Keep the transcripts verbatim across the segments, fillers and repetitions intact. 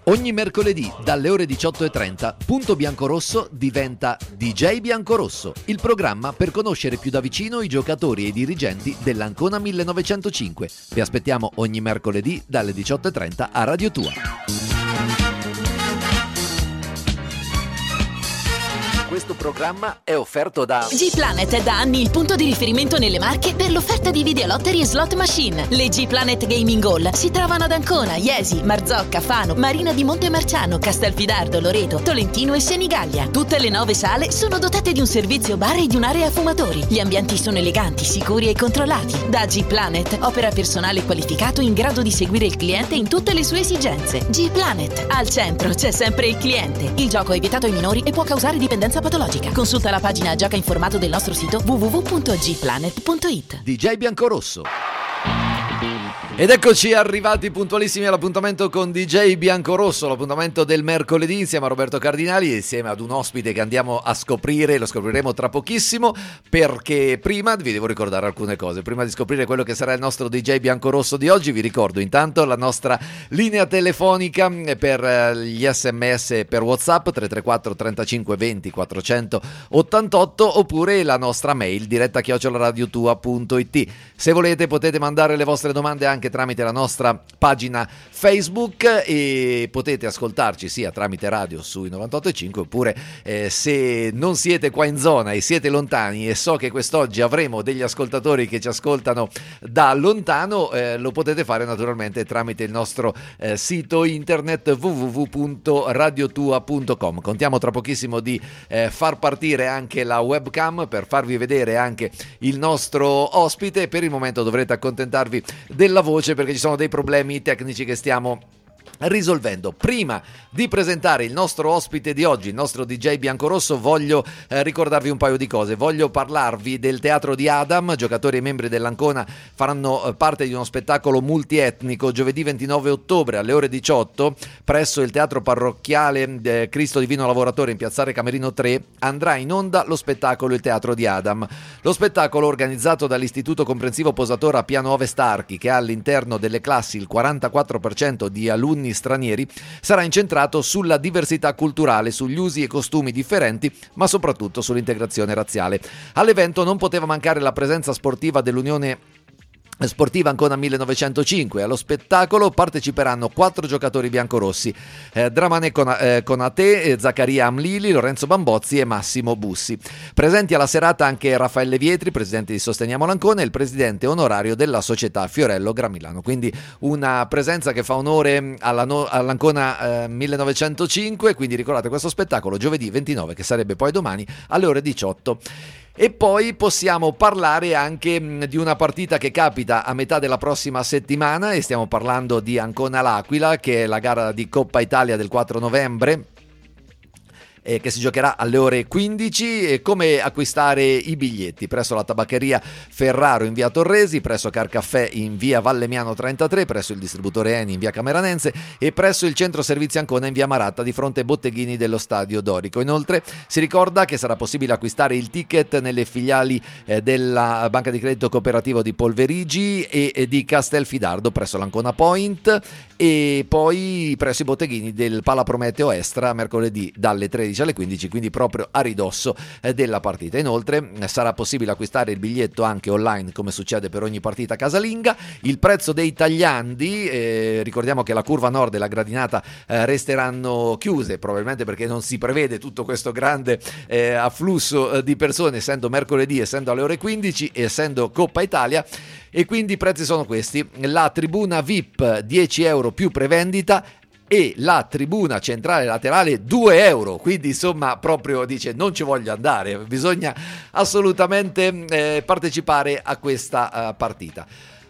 Ogni mercoledì dalle ore diciotto e trenta Punto Biancorosso diventa D J Biancorosso, il programma per conoscere più da vicino i giocatori e i dirigenti dell'Ancona millenovecentocinque. Vi aspettiamo ogni mercoledì dalle diciotto e trenta a Radio Tua. Questo programma è offerto da G-Planet è da anni il punto di riferimento nelle Marche per l'offerta di videolottery e slot machine. Le G-Planet Gaming Hall si trovano ad Ancona, Iesi, Marzocca, Fano, Marina di Montemarciano, Castelfidardo, Loreto, Tolentino e Senigallia. Tutte le nove sale sono dotate di un servizio bar e di un'area fumatori. Gli ambienti sono eleganti, sicuri e controllati. Da G-Planet opera personale qualificato in grado di seguire il cliente in tutte le sue esigenze. G-Planet, al centro c'è sempre il cliente. Il gioco è vietato ai minori e può causare dipendenza patologica. Consulta la pagina Gioca informato del nostro sito w w w punto g planet punto i t. D J Biancorosso. Ed eccoci arrivati puntualissimi all'appuntamento con D J Biancorosso, l'appuntamento del mercoledì insieme a Roberto Cardinali e insieme ad un ospite che andiamo a scoprire, lo scopriremo tra pochissimo, perché prima vi devo ricordare alcune cose. Prima di scoprire quello che sarà il nostro D J Biancorosso di oggi, vi ricordo intanto la nostra linea telefonica per gli sms e per WhatsApp tre tre quattro trentacinque venti quattrocentottantotto oppure la nostra mail diretta chiocciola radiotua punto i t. Se volete potete mandare le vostre domande anche tramite la nostra pagina Facebook e potete ascoltarci sia tramite radio sui novantotto e cinque oppure eh, se non siete qua in zona e siete lontani, e so che quest'oggi avremo degli ascoltatori che ci ascoltano da lontano, eh, lo potete fare naturalmente tramite il nostro eh, sito internet w w w punto radiotua punto com. Contiamo tra pochissimo di eh, far partire anche la webcam per farvi vedere anche il nostro ospite. Per il momento dovrete accontentarvi della voce perché ci sono dei problemi tecnici che stiamo risolvendo. Prima di presentare il nostro ospite di oggi, il nostro D J Biancorosso, voglio eh, ricordarvi un paio di cose. Voglio parlarvi del Teatro di Adam. Giocatori e membri dell'Ancona faranno eh, parte di uno spettacolo multietnico giovedì ventinove ottobre alle ore diciotto presso il Teatro Parrocchiale eh, Cristo Divino Lavoratore in Piazzale Camerino tre. Andrà in onda lo spettacolo Il Teatro di Adam. Lo spettacolo, organizzato dall'Istituto Comprensivo Posatora Piano Ovest Archi, che ha all'interno delle classi il quarantaquattro per cento di alunni stranieri, sarà incentrato sulla diversità culturale, sugli usi e costumi differenti, ma soprattutto sull'integrazione razziale. All'evento non poteva mancare la presenza sportiva dell'Unione Sportiva Ancona millenovecentocinque. Allo spettacolo parteciperanno quattro giocatori biancorossi: eh, Dramane Conate, eh, Zaccaria Amlili, Lorenzo Bambozzi e Massimo Bussi. Presenti alla serata anche Raffaele Vietri, presidente di Sosteniamo l'Ancona, e il presidente onorario della società Fiorello Gramilano. Quindi una presenza che fa onore alla no, all'Ancona eh, millenovecentocinque. Quindi ricordate questo spettacolo giovedì ventinove, che sarebbe poi domani alle ore diciotto. E poi possiamo parlare anche mh, di una partita che capita a metà della prossima settimana, e stiamo parlando di Ancona-L'Aquila, che è la gara di Coppa Italia del quattro novembre, eh, che si giocherà alle ore quindici. E come acquistare i biglietti? Presso la tabaccheria Ferraro in via Torresi, presso Carcaffè in via Vallemiano trentatré, presso il distributore Eni in via Cameranense e presso il centro servizi Ancona in via Maratta di fronte ai botteghini dello Stadio Dorico. Inoltre si ricorda che sarà possibile acquistare il ticket nelle filiali eh, della Banca di Credito Cooperativo di Polverigi e, e di Castelfidardo presso l'Ancona Point, e poi presso i botteghini del Pala Prometeo Estra mercoledì dalle tredici alle quindici, quindi proprio a ridosso eh, della partita. Inoltre eh, sarà possibile acquistare il biglietto anche online, come succede per ogni partita casalinga. Il prezzo dei tagliandi, eh, ricordiamo che la curva nord e la gradinata eh, resteranno chiuse, probabilmente perché non si prevede tutto questo grande eh, afflusso eh, di persone, essendo mercoledì, essendo alle ore quindici, essendo Coppa Italia. E quindi i prezzi sono questi: la tribuna V I P dieci euro più prevendita e la tribuna centrale laterale due euro. Quindi insomma proprio dice non ci voglio andare, bisogna assolutamente eh, partecipare a questa uh, partita.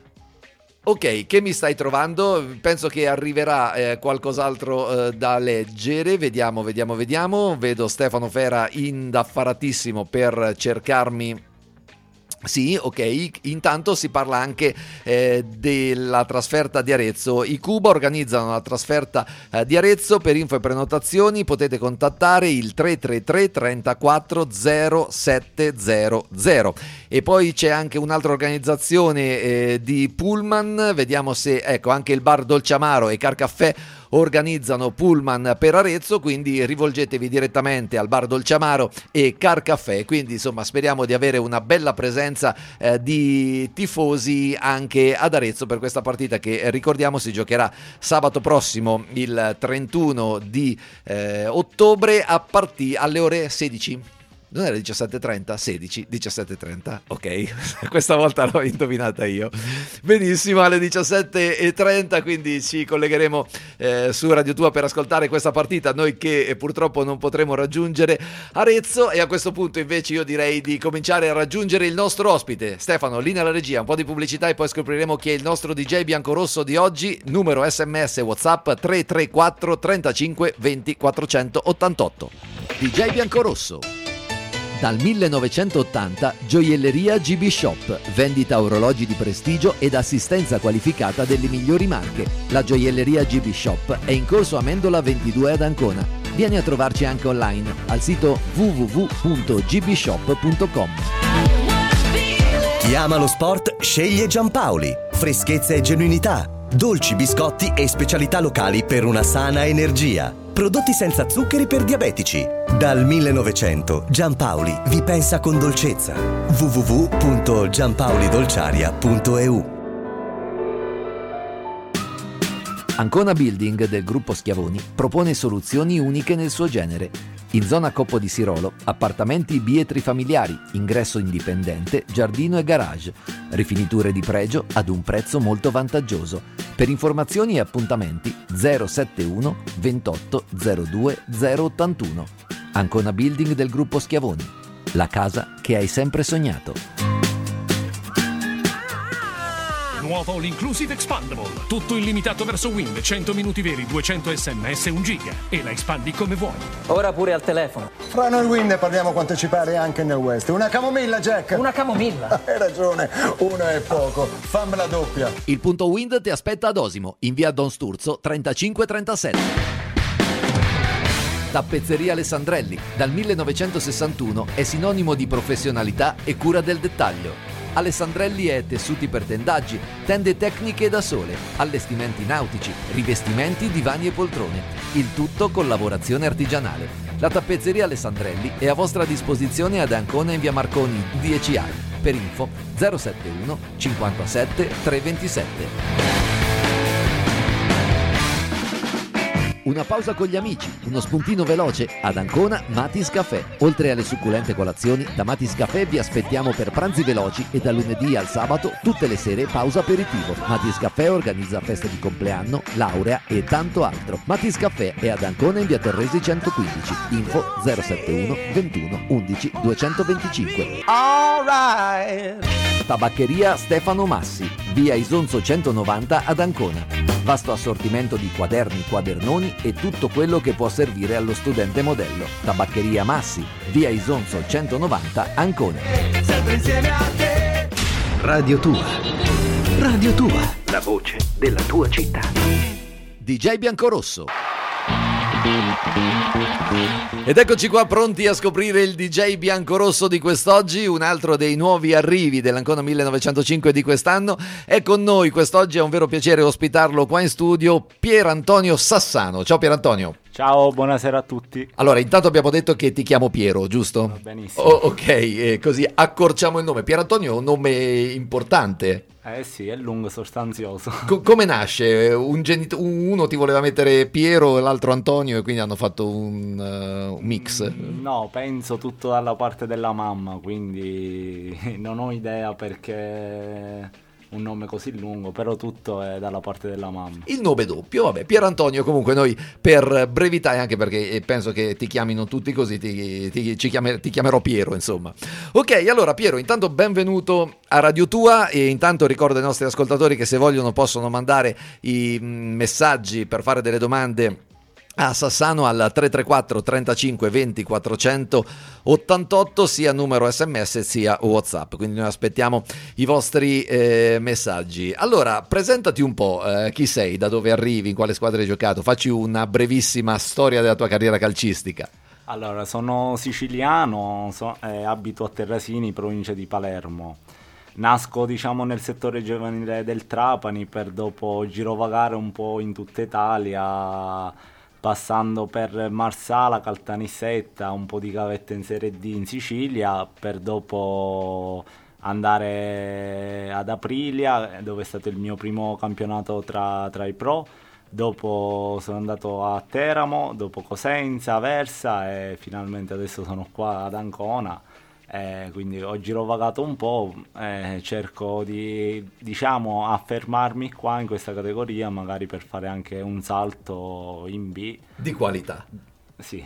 Ok, che mi stai trovando? Penso che arriverà eh, qualcos'altro eh, da leggere. Vediamo, vediamo, vediamo. Vedo Stefano Fera indaffaratissimo per cercarmi. Sì, ok, intanto si parla anche eh, della trasferta di Arezzo. I Cuba organizzano la trasferta eh, di Arezzo. Per info e prenotazioni potete contattare il tre tre tre trentaquattro zero sette zero zero. E poi c'è anche un'altra organizzazione eh, di Pullman. Vediamo se, ecco, anche il bar Dolce Amaro e Carcaffè organizzano pullman per Arezzo, quindi rivolgetevi direttamente al bar Dolce Amaro e Car Caffè, quindi insomma speriamo di avere una bella presenza eh, di tifosi anche ad Arezzo per questa partita che ricordiamo si giocherà sabato prossimo il trentuno di eh, ottobre a partire alle ore sedici. Non era diciassette e trenta? sedici, diciassette e trenta, ok, questa volta l'ho indovinata io. Benissimo, alle diciassette e trenta, quindi ci collegheremo eh, su Radio Tua per ascoltare questa partita, noi che eh, purtroppo non potremo raggiungere Arezzo, e a questo punto invece io direi di cominciare a raggiungere il nostro ospite. Stefano, linea alla regia, un po' di pubblicità e poi scopriremo chi è il nostro D J biancorosso di oggi. Numero sms WhatsApp tre tre quattro trentacinque venti quattrocentottantotto. D J Biancorosso. Dal millenovecentottanta Gioielleria G B Shop, vendita orologi di prestigio ed assistenza qualificata delle migliori marche. La Gioielleria G B Shop è in corso Amendola ventidue ad Ancona. Vieni a trovarci anche online al sito w w w punto g b shop punto com. Chi ama lo sport sceglie Giampaoli. Freschezza e genuinità, dolci, biscotti e specialità locali per una sana energia. Prodotti senza zuccheri per diabetici. Dal millenovecento Giampaoli vi pensa con dolcezza. w w w punto giampaolidolciaria punto e u. Ancona Building del gruppo Schiavoni propone soluzioni uniche nel suo genere. In zona Coppo di Sirolo, appartamenti bietri familiari, ingresso indipendente, giardino e garage, rifiniture di pregio ad un prezzo molto vantaggioso. Per informazioni e appuntamenti zero sette uno ventotto zero due zero ottantuno. Ancona Building del gruppo Schiavoni, la casa che hai sempre sognato. Nuovo All Inclusive Expandable. Tutto illimitato verso Wind, cento minuti veri, duecento sms, un giga. E la espandi come vuoi. Ora pure al telefono. Fra noi Wind parliamo quanto ci pare anche nel West. Una camomilla, Jack. Una camomilla. Hai ragione, una è poco. Fammela doppia. Il punto Wind ti aspetta ad Osimo, in via Don Sturzo trentacinque trentasette. Tappezzeria Alessandrelli, dal millenovecentosessantuno è sinonimo di professionalità e cura del dettaglio. Alessandrelli è tessuti per tendaggi, tende tecniche da sole, allestimenti nautici, rivestimenti, divani e poltrone, il tutto con lavorazione artigianale. La tappezzeria Alessandrelli è a vostra disposizione ad Ancona in via Marconi dieci A. Per info zero sette uno cinquantasette trecentoventisette. Una pausa con gli amici, uno spuntino veloce ad Ancona Matis Caffè. Oltre alle succulente colazioni, da Matis Caffè vi aspettiamo per pranzi veloci e da lunedì al sabato tutte le sere pausa aperitivo. Matis Caffè organizza feste di compleanno, laurea e tanto altro. Matis Caffè è ad Ancona in via Torresi centoquindici. Info zero sette uno ventuno undici duecentoventicinque. All right. Tabaccheria Stefano Massi, via Isonzo centonovanta ad Ancona. Vasto assortimento di quaderni, quadernoni e tutto quello che può servire allo studente modello. Tabaccheria Massi, via Isonzo centonovanta, Ancona. Sempre insieme a te. Radio Tua. Radio Tua. La voce della tua città. D J Biancorosso. Ed eccoci qua pronti a scoprire il D J biancorosso di quest'oggi, un altro dei nuovi arrivi dell'Ancona millenovecentocinque di quest'anno. È con noi quest'oggi, è un vero piacere ospitarlo qua in studio, Pier Antonio Sassano. Ciao Pier Antonio. Ciao, buonasera a tutti. Allora, intanto abbiamo detto che ti chiamo Piero, giusto? Va benissimo. Oh, ok, eh, così accorciamo il nome. Pier Antonio è un nome importante. Eh sì, è lungo, sostanzioso. Co- come nasce? Un genit- uno ti voleva mettere Piero e l'altro Antonio e quindi hanno fatto un, uh, un mix? No, penso tutto dalla parte della mamma, quindi non ho idea perché un nome così lungo, però tutto è dalla parte della mamma. Il nome doppio, vabbè, Pier Antonio comunque noi per brevità e anche perché penso che ti chiamino tutti così, ti, ti, ci chiamer- ti chiamerò Piero, insomma. Ok, allora Piero, intanto benvenuto a Radio Tua e intanto ricordo ai nostri ascoltatori che se vogliono possono mandare i messaggi per fare delle domande a Sassano al tre tre quattro trentacinque venti quattrocentottantotto, sia numero sms sia WhatsApp, quindi noi aspettiamo i vostri eh, messaggi. Allora, presentati un po', eh, chi sei, da dove arrivi, in quale squadra hai giocato, facci una brevissima storia della tua carriera calcistica. Allora, sono siciliano, so, eh, abito a Terrasini, provincia di Palermo. nasco diciamo nel settore giovanile del Trapani per dopo girovagare un po' in tutta Italia, passando per Marsala, Caltanissetta, un po' di gavette in Serie D in Sicilia, per dopo andare ad Aprilia, dove è stato il mio primo campionato tra, tra i pro. Dopo sono andato a Teramo, dopo Cosenza, Aversa e finalmente adesso sono qua ad Ancona. Eh, quindi ho girovagato un po', eh, cerco di diciamo affermarmi qua in questa categoria, magari per fare anche un salto in B. Di qualità. Sì,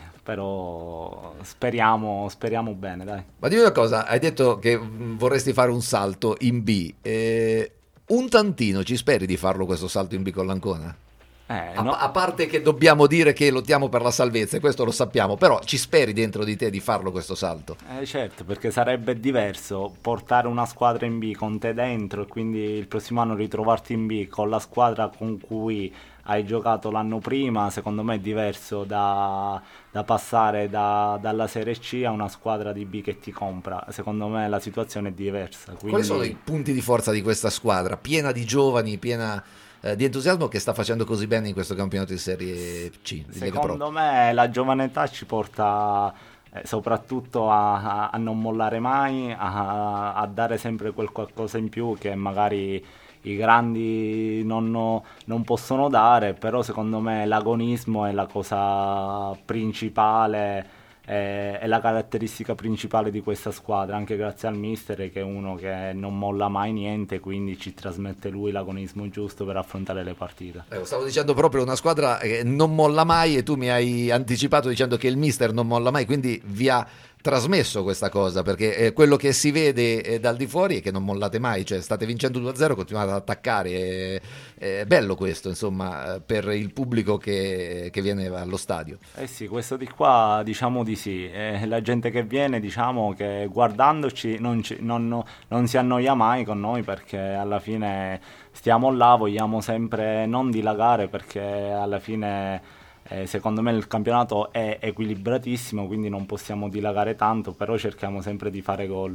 però speriamo, speriamo bene, dai. Ma dimmi una cosa, hai detto che vorresti fare un salto in B, eh, un tantino ci speri di farlo questo salto in B con l'Ancona? Eh, a, no. a parte che dobbiamo dire che lottiamo per la salvezza, e questo lo sappiamo, però ci speri dentro di te di farlo questo salto? Eh, certo, perché sarebbe diverso portare una squadra in B con te dentro e quindi il prossimo anno ritrovarti in B con la squadra con cui hai giocato l'anno prima. Secondo me è diverso da, da passare da, dalla Serie C a una squadra di B che ti compra. Secondo me la situazione è diversa. Quindi... Quali sono i punti di forza di questa squadra, piena di giovani, piena eh, di entusiasmo, che sta facendo così bene in questo campionato di Serie C? Di Secondo me la giovane età ci porta eh, soprattutto a, a, a non mollare mai, a, a dare sempre quel qualcosa in più che magari i grandi non, non possono dare, però secondo me l'agonismo è la cosa principale, è, è la caratteristica principale di questa squadra, anche grazie al mister che è uno che non molla mai niente, quindi ci trasmette lui l'agonismo giusto per affrontare le partite. Eh, stavo dicendo proprio una squadra che non molla mai, e tu mi hai anticipato dicendo che il mister non molla mai, quindi vi ha trasmesso questa cosa, perché eh, quello che si vede eh, dal di fuori è che non mollate mai, cioè state vincendo due a zero, continuate ad attaccare, è, è bello questo, insomma, per il pubblico che, che viene allo stadio. Eh sì, questo di qua diciamo di sì, eh, la gente che viene diciamo che guardandoci non, ci, non, non si annoia mai con noi, perché alla fine stiamo là, vogliamo sempre non dilagare, perché alla fine Eh, secondo me il campionato è equilibratissimo, quindi non possiamo dilagare tanto, però cerchiamo sempre di fare gol.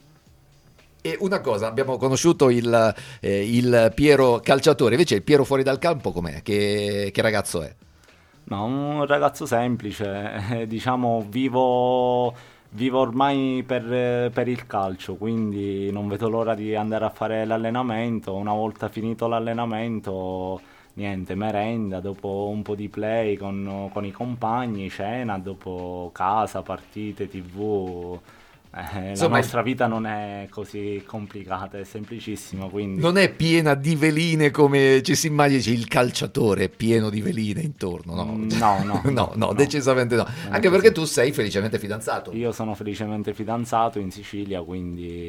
E una cosa, abbiamo conosciuto il, eh, il Piero calciatore, invece il Piero fuori dal campo com'è? Che, che ragazzo è? No, un ragazzo semplice, eh, diciamo vivo, vivo ormai per, per il calcio, quindi non vedo l'ora di andare a fare l'allenamento. Una volta finito l'allenamento, niente, merenda, dopo un po' di play con, con i compagni, cena, dopo casa, partite, tivù. Eh, Insomma, la nostra vita non è così complicata, è semplicissima, quindi... Non è piena di veline come ci si immagina, il calciatore è pieno di veline intorno, no? No, no, no, no, no, decisamente no. Anche perché tu sei felicemente fidanzato. Io sono felicemente fidanzato in Sicilia, quindi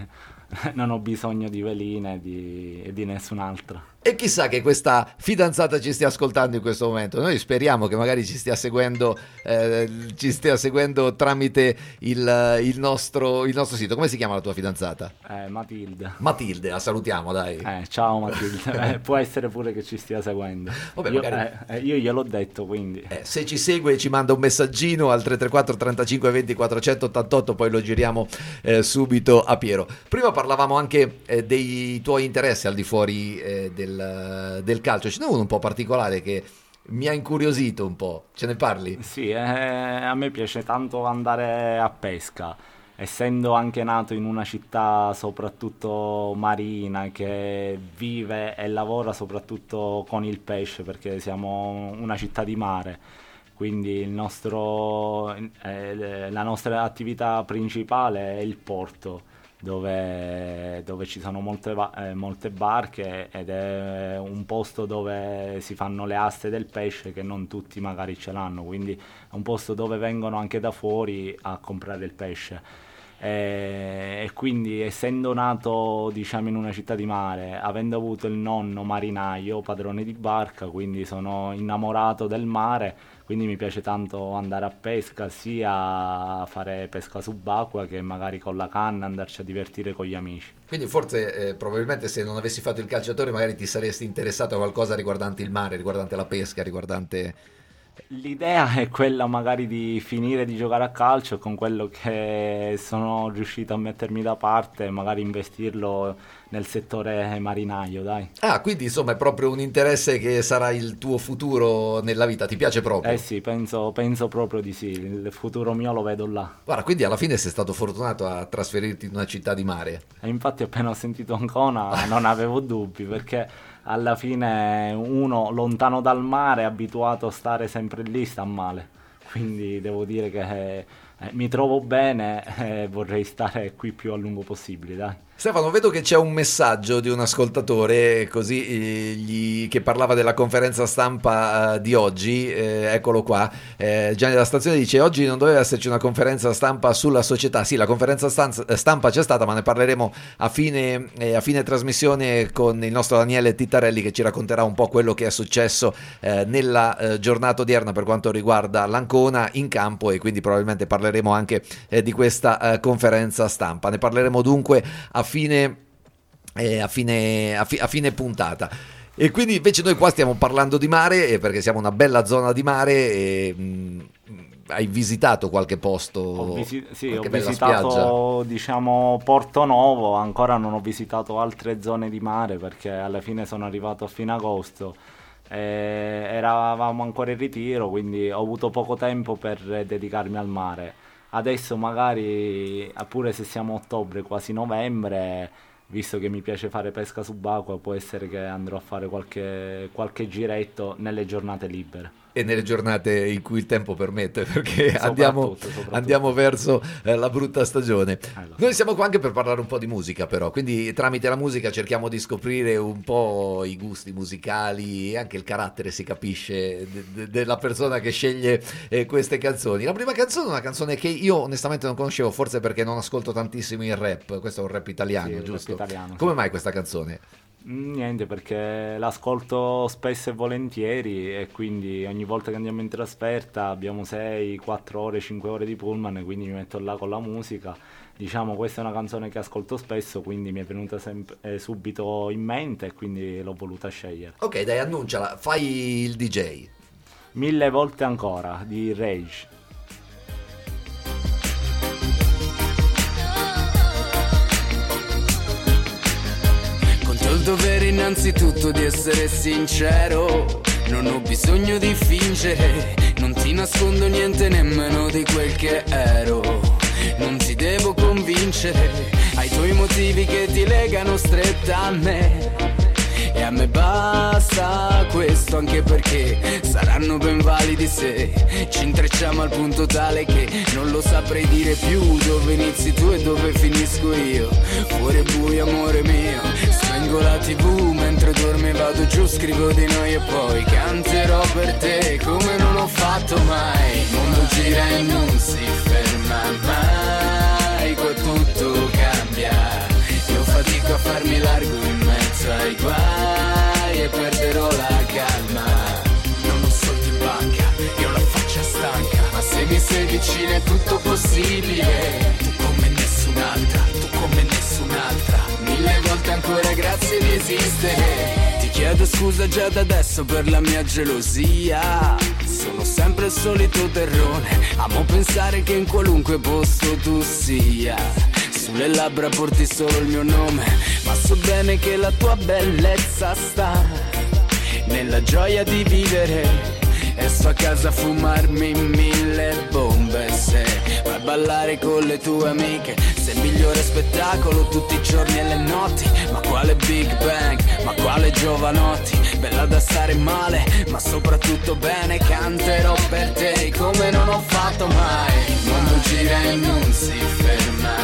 non ho bisogno di veline e di, di nessun'altra. E chissà che questa fidanzata ci stia ascoltando in questo momento. Noi speriamo che magari ci stia seguendo, eh, ci stia seguendo tramite il, il, nostro, il nostro sito. Come si chiama la tua fidanzata? Eh, Matilde. Matilde, la salutiamo, dai. Eh, ciao Matilde. Eh, può essere pure che ci stia seguendo. Vabbè, io, magari... eh, io gliel'ho detto, quindi. Eh, se ci segue ci manda un messaggino al tre tre quattro trentacinque venti quattrocentottantotto, poi lo giriamo eh, subito a Piero. Prima parlavamo anche eh, dei tuoi interessi al di fuori eh, del del calcio. Ce n'è uno un po' particolare che mi ha incuriosito un po', ce ne parli? Sì, eh, a me piace tanto andare a pesca, essendo anche nato in una città soprattutto marina che vive e lavora soprattutto con il pesce, perché siamo una città di mare, quindi il nostro, eh, la nostra attività principale è il porto, Dove, dove ci sono molte, eh, molte barche, ed è un posto dove si fanno le aste del pesce che non tutti magari ce l'hanno, quindi è un posto dove vengono anche da fuori a comprare il pesce. E, e quindi essendo nato diciamo in una città di mare, avendo avuto il nonno marinaio, padrone di barca, quindi sono innamorato del mare, quindi mi piace tanto andare a pesca, sia fare pesca subacquea che magari con la canna andarci a divertire con gli amici. Quindi forse eh, probabilmente se non avessi fatto il calciatore magari ti saresti interessato a qualcosa riguardante il mare, riguardante la pesca, riguardante L'idea è quella magari di finire di giocare a calcio, con quello che sono riuscito a mettermi da parte, magari investirlo nel settore marinaio, dai. Ah, quindi insomma è proprio un interesse che sarà il tuo futuro nella vita, ti piace proprio? Eh sì, penso, penso proprio di sì, il futuro mio lo vedo là. Guarda, quindi alla fine sei stato fortunato a trasferirti in una città di mare. E infatti appena ho sentito Ancona non avevo dubbi, perché alla fine uno lontano dal mare, abituato a stare sempre lì, sta male. Quindi devo dire che eh, mi trovo bene e vorrei stare qui più a lungo possibile, dai. Stefano, vedo che c'è un messaggio di un ascoltatore così eh, gli, che parlava della conferenza stampa eh, di oggi, eh, eccolo qua. eh, Gianni della stazione dice: oggi non doveva esserci una conferenza stampa sulla società. Sì, la conferenza stanza, stampa c'è stata, ma ne parleremo a fine, eh, a fine trasmissione con il nostro Daniele Tittarelli, che ci racconterà un po' quello che è successo eh, nella eh, giornata odierna per quanto riguarda l'Ancona in campo, e quindi probabilmente parleremo anche eh, di questa eh, conferenza stampa. Ne parleremo dunque a fine, eh, a fine, a fi, a fine puntata. E quindi invece noi qua stiamo parlando di mare, eh, perché siamo una bella zona di mare. E, mh, hai visitato qualche posto? Ho visi- sì, qualche ho bella visitato spiaggia? diciamo Porto Novo, ancora non ho visitato altre zone di mare perché alla fine sono arrivato a fine agosto. Eh, eravamo ancora in ritiro, quindi ho avuto poco tempo per dedicarmi al mare. Adesso magari, pure se siamo a ottobre, quasi novembre, visto che mi piace fare pesca subacquea, può essere che andrò a fare qualche, qualche giretto nelle giornate libere. E nelle giornate in cui il tempo permette, perché Soprattutto, andiamo, soprattutto. andiamo verso eh, la brutta stagione. Eh, lo so. Noi siamo qua anche per parlare un po' di musica, però, quindi tramite la musica cerchiamo di scoprire un po' i gusti musicali e anche il carattere, si capisce, de- de- della persona che sceglie eh, queste canzoni. La prima canzone è una canzone che io onestamente non conoscevo, forse perché non ascolto tantissimo il rap. Questo è un rap italiano, Sì, il giusto? rap italiano, Come sì. mai questa canzone? Niente, perché l'ascolto spesso e volentieri e quindi ogni volta che andiamo in trasferta abbiamo sei, quattro ore, cinque ore di pullman, quindi mi metto là con la musica. Diciamo, questa è una canzone che ascolto spesso, quindi mi è venuta sempre, eh, subito in mente e quindi l'ho voluta scegliere. Ok, dai, annunciala, fai il D J. Mille volte ancora di Rage. Ho il dovere innanzitutto di essere sincero, non ho bisogno di fingere, non ti nascondo niente nemmeno di quel che ero. Non ti devo convincere, hai i tuoi motivi che ti legano stretta a me. E a me basta questo, anche perché saranno ben validi se ci intrecciamo al punto tale che non lo saprei dire più dove inizi tu e dove finisco io. Fuori è buio, amore mio, spengo la tv mentre dormi e vado giù, scrivo di noi e poi canterò per te come non ho fatto mai. Il mondo gira e non si ferma mai, qua tutto cambia. Io fatico a farmi largo in mezzo ai guai e perderò la calma. Non ho soldi in banca, io ho la faccia stanca, ma se mi sei vicino è tutto possibile. Tu come nessun'altra, tu come nessun'altra. Mille volte ancora grazie di esistere. Ti chiedo scusa già da adesso per la mia gelosia. Sono sempre il solito terrone, amo pensare che in qualunque posto tu sia. Sulle labbra porti solo il mio nome, ma so bene che la tua bellezza sta nella gioia di vivere. E sto a casa a fumarmi mille bombe. Se vai a ballare con le tue amiche, sei il migliore spettacolo tutti i giorni e le notti. Ma quale Big Bang, ma quale Giovanotti. Bella da stare male, ma soprattutto bene. Canterò per te come non ho fatto mai. Il mondo gira e non si ferma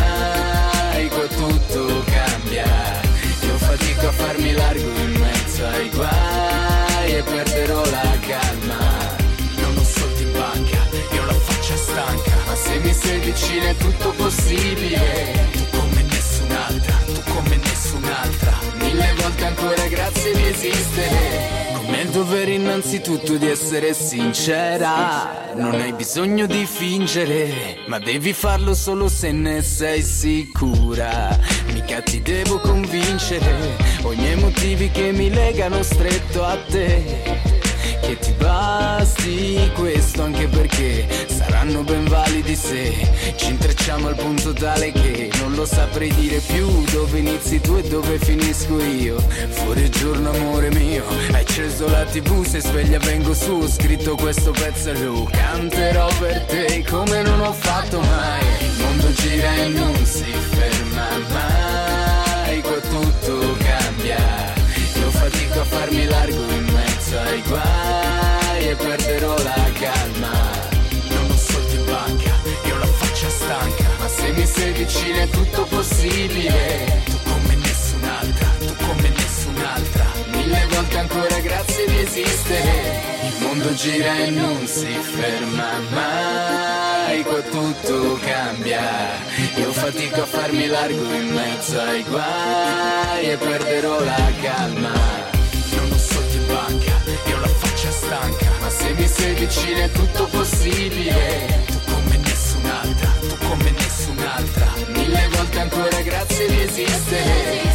mai, qua tutto cambia. Io fatico a farmi largo in mezzo ai guai e perderò la calma. Non ho soldi in banca, io ho la faccia stanca, ma se mi sei vicino è tutto possibile. Tu come nessun'altra, tu come nessun'altra. Mille volte ancora grazie di esistere. Come il dovere innanzitutto di essere sincera. Non hai bisogno di fingere, ma devi farlo solo se ne sei sicura. Mica ti devo convincere, ho i miei motivi che mi legano stretto a te. che ti basti questo, anche perché saranno ben validi se ci intrecciamo al punto tale che non lo saprei dire più dove inizi tu e dove finisco io. Fuori giorno amore mio, hai acceso la tv, se sveglia vengo su, ho scritto questo pezzo e lo canterò per te come non ho fatto mai. Il mondo gira e non si ferma mai, qua tutto cambia. Io fatico a farmi largo in mezzo ai guai e perderò la calma. Non ho soldi in banca e ho la faccia stanca, ma se mi sei vicino è tutto possibile. Tu come nessun'altra, tu come nessun'altra, mille volte ancora grazie di esistere. Il mondo gira e non si ferma mai, qua tutto cambia. Io fatico a farmi largo in mezzo ai guai e perderò la calma. Non ho soldi in banca e ho la faccia stanca, ma se mi sei vicino è tutto possibile. Tu come nessun'altra, tu come nessun'altra, mille volte ancora grazie di esistere.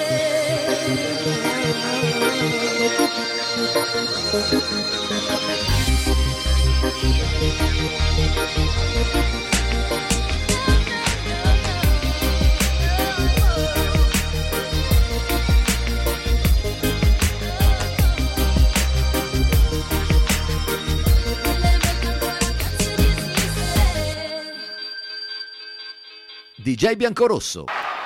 D J Biancorosso.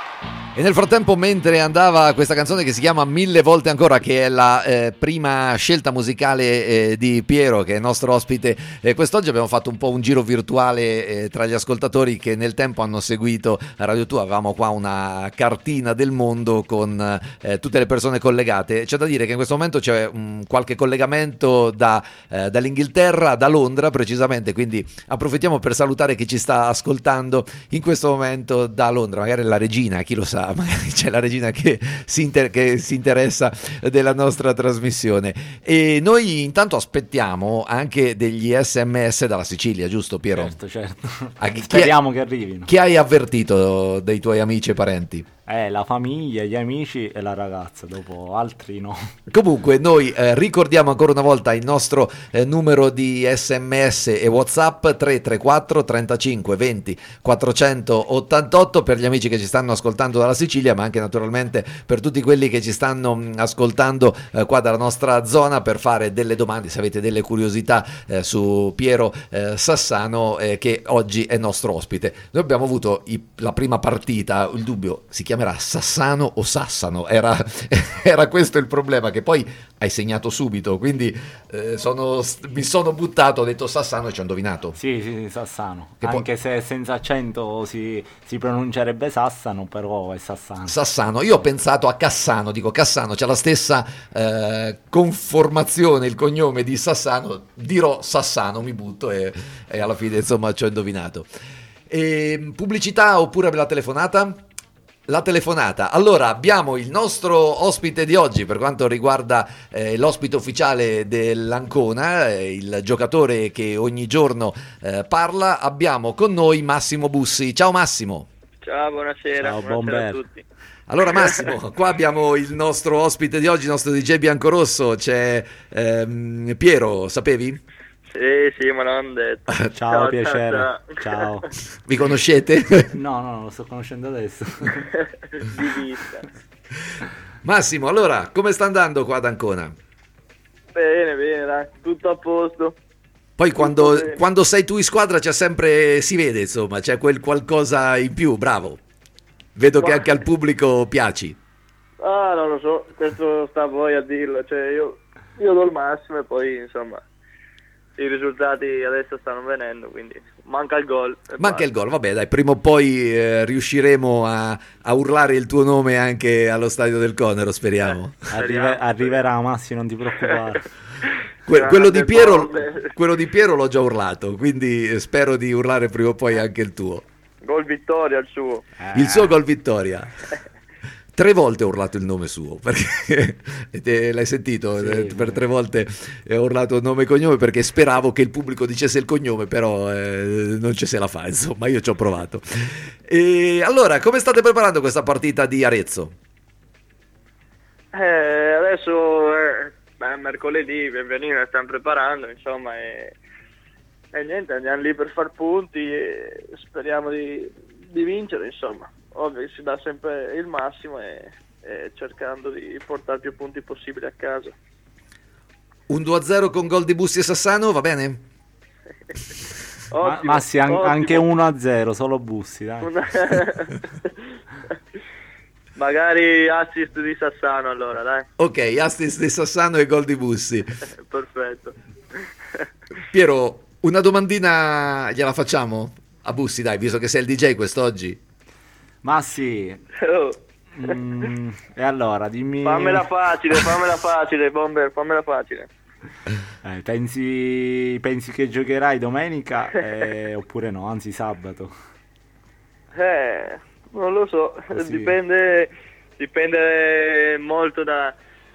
E nel frattempo, mentre andava questa canzone che si chiama Mille volte ancora, che è la eh, prima scelta musicale eh, di Piero, che è il nostro ospite eh, quest'oggi, abbiamo fatto un po' un giro virtuale eh, tra gli ascoltatori che nel tempo hanno seguito Radio Tua. Avevamo qua una cartina del mondo con eh, tutte le persone collegate. C'è da dire che in questo momento c'è un, qualche collegamento da, eh, dall'Inghilterra, da Londra precisamente, quindi approfittiamo per salutare chi ci sta ascoltando in questo momento da Londra, magari la regina, chi lo sa. Magari c'è la regina che si, inter- che si interessa della nostra trasmissione. E noi intanto aspettiamo anche degli sms dalla Sicilia, giusto Piero? Certo, certo. A chi, Speriamo chi, che arrivino. Chi hai avvertito dei tuoi amici e parenti? Eh, la famiglia, gli amici e la ragazza, dopo altri no. Comunque noi eh, ricordiamo ancora una volta il nostro eh, numero di sms e WhatsApp tre tre quattro trentacinque venti quattrocentottantotto per gli amici che ci stanno ascoltando dalla Sicilia, ma anche naturalmente per tutti quelli che ci stanno mh, ascoltando eh, qua dalla nostra zona, per fare delle domande, se avete delle curiosità eh, su Piero eh, Sassano eh, che oggi è nostro ospite. Noi abbiamo avuto i, la prima partita, il dubbio si chiama chiamerà Sassano o Sassano, era, era questo il problema, che poi hai segnato subito, quindi eh, sono, mi sono buttato, ho detto Sassano e ci ho indovinato. Sì, sì, sì, Sassano, che anche poi... se senza accento si, si pronuncerebbe Sassano, però è Sassano. Sassano, io ho pensato a Cassano, dico Cassano, c'è la stessa eh, conformazione, il cognome di Sassano, dirò Sassano, mi butto e, e alla fine insomma ci ho indovinato. E, pubblicità oppure la telefonata? La telefonata. Allora abbiamo il nostro ospite di oggi per quanto riguarda eh, l'ospite ufficiale dell'Ancona, eh, il giocatore che ogni giorno eh, parla. Abbiamo con noi Massimo Bussi. Ciao Massimo. Ciao, buonasera. Ciao, buonasera a tutti. Allora Massimo, qua abbiamo il nostro ospite di oggi, il nostro D J Biancorosso, c'è ehm, Piero, sapevi? Sì, sì, me l'hanno detto. Ciao, ciao, piacere. Ciao, ciao. Vi conoscete? No, no, lo sto conoscendo adesso. Di vista. Massimo, allora, come sta andando qua ad Ancona? Bene, bene, dai, tutto a posto. Poi quando, quando sei tu in squadra c'è sempre, si vede insomma, c'è quel qualcosa in più, bravo. Vedo che anche al pubblico piaci. Ah, non lo so, questo sta a voi a dirlo, cioè io, io do il massimo e poi insomma i risultati adesso stanno venendo, quindi manca il gol. Manca il gol, vabbè dai, prima o poi eh, riusciremo a, a urlare il tuo nome anche allo stadio del Conero, speriamo. Eh, Arrive, arriverà Massimo, non ti preoccupare. Que- quello, di Piero, quello di Piero l'ho già urlato, quindi spero di urlare prima o poi anche il tuo. Gol vittoria il suo. Eh. Il suo gol vittoria. Tre volte ho urlato il nome suo, perché te, l'hai sentito? Sì, per tre volte ho urlato nome e cognome perché speravo che il pubblico dicesse il cognome, però eh, non ci se la fa, insomma, io ci ho provato. E allora, come state preparando questa partita di Arezzo? Eh, adesso eh, beh, mercoledì Benvenino stanno preparando, insomma, e, e niente, andiamo lì per far punti e speriamo di, di vincere, insomma. Ovvio che si dà sempre il massimo e, e cercando di portare più punti possibili a casa. Un due a zero con gol di Bussi e Sassano, va bene? ma, ma sì, an- anche uno a zero, solo Bussi, dai. Una... Magari assist di Sassano allora, dai. Ok, assist di Sassano e gol di Bussi. Perfetto. Piero, una domandina gliela facciamo a Bussi, dai, visto che sei il D J quest'oggi. Ma sì. Oh. Mm, e allora, dimmi... Fammela facile, fammela facile, Bomber, fammela facile. Eh, pensi, pensi che giocherai domenica eh, oppure no, anzi sabato? Eh, non lo so, Così. dipende dipende molto da,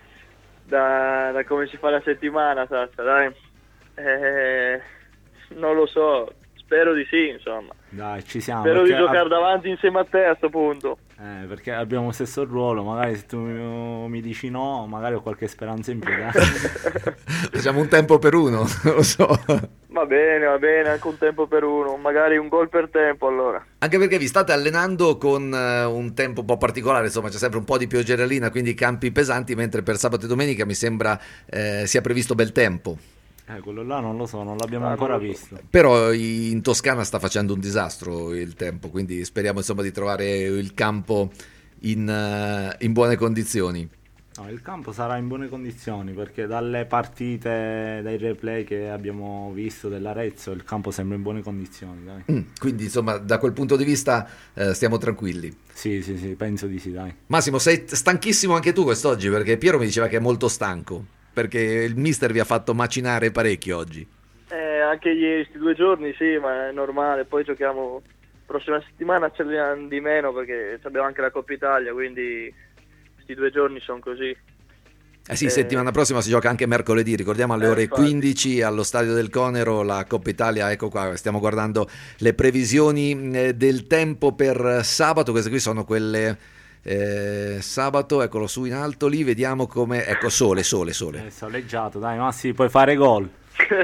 da, da come si fa la settimana, Sassa, dai. Eh, non lo so, spero di sì, insomma. Dai, ci siamo. Spero di perché giocare ab- davanti insieme a te a sto punto. eh, perché abbiamo lo stesso ruolo, magari se tu mi, mi dici no, magari ho qualche speranza in più. dai. Facciamo un tempo per uno, non lo so. Va bene, va bene, anche un tempo per uno, magari un gol per tempo allora. Anche perché vi state allenando con eh, un tempo un po' particolare, insomma c'è sempre un po' di pioggerellina, quindi campi pesanti, mentre per sabato e domenica mi sembra eh, sia previsto bel tempo. Eh, quello là non lo so, non l'abbiamo Ah, ancora non lo so. visto. Però in Toscana sta facendo un disastro il tempo, quindi speriamo insomma di trovare il campo in, eh, in buone condizioni. No, il campo sarà in buone condizioni perché dalle partite, dai replay che abbiamo visto dell'Arezzo, il campo sembra in buone condizioni, dai. Mm, quindi insomma da quel punto di vista eh, stiamo tranquilli. Sì, sì, sì, penso di sì, dai. Massimo, sei stanchissimo anche tu quest'oggi, perché Piero mi diceva che è molto stanco, perché il mister vi ha fatto macinare parecchio oggi. Eh, anche gli, questi due giorni sì, ma è normale, poi giochiamo prossima settimana, ce ne di meno perché abbiamo anche la Coppa Italia, quindi questi due giorni sono così. Eh sì, Eh, settimana prossima si gioca anche mercoledì, ricordiamo alle eh, ore infatti. quindici allo Stadio del Conero, la Coppa Italia. Ecco qua, stiamo guardando le previsioni eh, del tempo per sabato, queste qui sono quelle eh, sabato, eccolo su in alto lì, vediamo come, ecco sole, sole, sole. È soleggiato, dai, ma sì, puoi fare gol.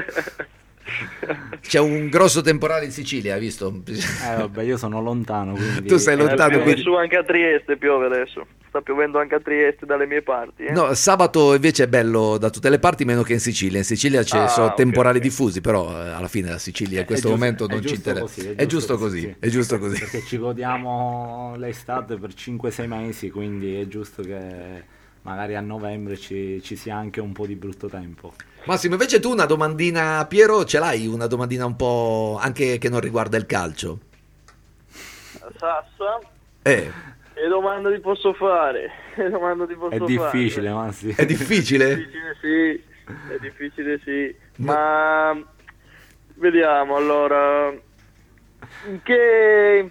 C'è un grosso temporale in Sicilia, hai visto? Eh vabbè, io sono lontano, quindi... Tu sei Eh, lontano, piove quindi... su anche a Trieste, piove adesso. Sta piovendo anche a Trieste dalle mie parti. Eh? No, sabato invece è bello da tutte le parti, meno che in Sicilia. In Sicilia ci Ah, sono ok, temporali ok. diffusi, però eh, alla fine la Sicilia in È questo giusto- momento è non ci giusto interessa. così, È giusto così, sì. è giusto così. Perché ci godiamo l'estate per cinque sei mesi, quindi è giusto che magari a novembre ci, ci sia anche un po' di brutto tempo. Massimo, invece tu una domandina, Piero, ce l'hai? Una domandina un po' anche che non riguarda il calcio? Sassa, Eh, che domanda ti posso fare? Che domanda ti posso È fare? difficile, ma sì. è difficile? difficile sì, è difficile sì, ma vediamo allora, in che,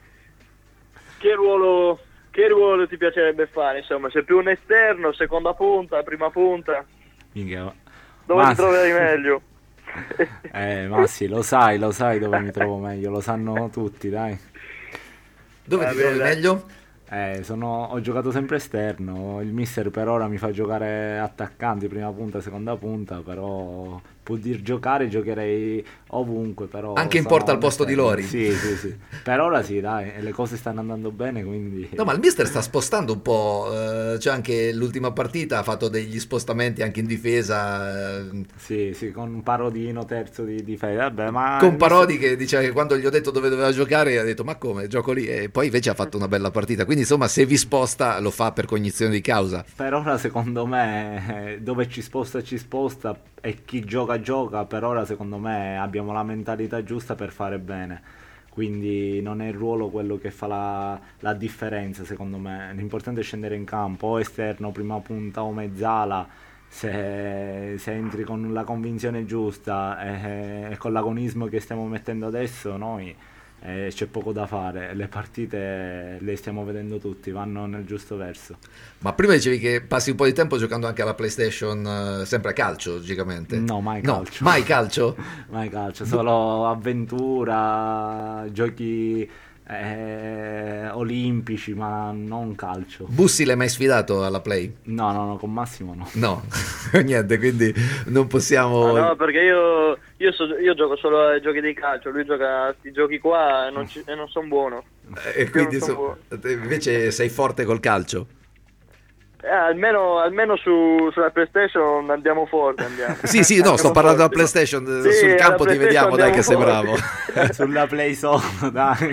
che ruolo che ruolo ti piacerebbe fare, insomma, sei più un esterno, seconda punta, prima punta, Minchia. dove Ma ti sì. troverai meglio? Eh, ma sì, lo sai, lo sai dove mi trovo meglio, lo sanno tutti, dai. Dove Va ti bene, trovi dai. meglio? Eh, sono, ho giocato sempre esterno, il mister per ora mi fa giocare attaccante, prima punta, seconda punta, però può dir giocare, giocherei ovunque, però... Anche in sono porta al un posto di esterno. Lori. Sì, sì, sì. Per ora sì, dai, e le cose stanno andando bene, quindi... No, ma il mister sta spostando un po', eh, cioè anche l'ultima partita ha fatto degli spostamenti anche in difesa, eh, Sì, sì, con Parodino, terzo di difesa, vabbè, ma... con il Parodi che diceva che quando gli ho detto dove doveva giocare ha detto ma come, gioco lì, e poi invece ha fatto una bella partita, quindi insomma se vi sposta lo fa per cognizione di causa. Per ora secondo me eh, dove ci sposta ci sposta e chi gioca gioca, per ora secondo me abbiamo la mentalità giusta per fare bene, quindi non è il ruolo quello che fa la, la differenza secondo me, l'importante è scendere in campo, o esterno, prima punta o mezzala, se, se entri con la convinzione giusta e, e con l'agonismo che stiamo mettendo adesso noi, eh, c'è poco da fare, le partite le stiamo vedendo tutti, vanno nel giusto verso. Ma prima dicevi che passi un po' di tempo giocando anche alla PlayStation, eh, sempre a calcio logicamente. No, mai No, calcio. mai calcio? Mai calcio, solo avventura, giochi Eh, olimpici, ma non calcio. Bussi l'hai mai sfidato alla Play? No, no, no, con Massimo no. No, niente, quindi non possiamo... Ah, no, perché io, io, so, io gioco solo ai giochi di calcio, lui gioca a questi giochi qua e non, ci, e non sono buono. E quindi son so, invece sei forte col calcio? Eh, almeno almeno su, sulla PlayStation andiamo forte, andiamo. Sì, sì, no, sto parlando della PlayStation, sì, sul campo ti vediamo, dai, che sei bravo. Sulla Play sono, dai.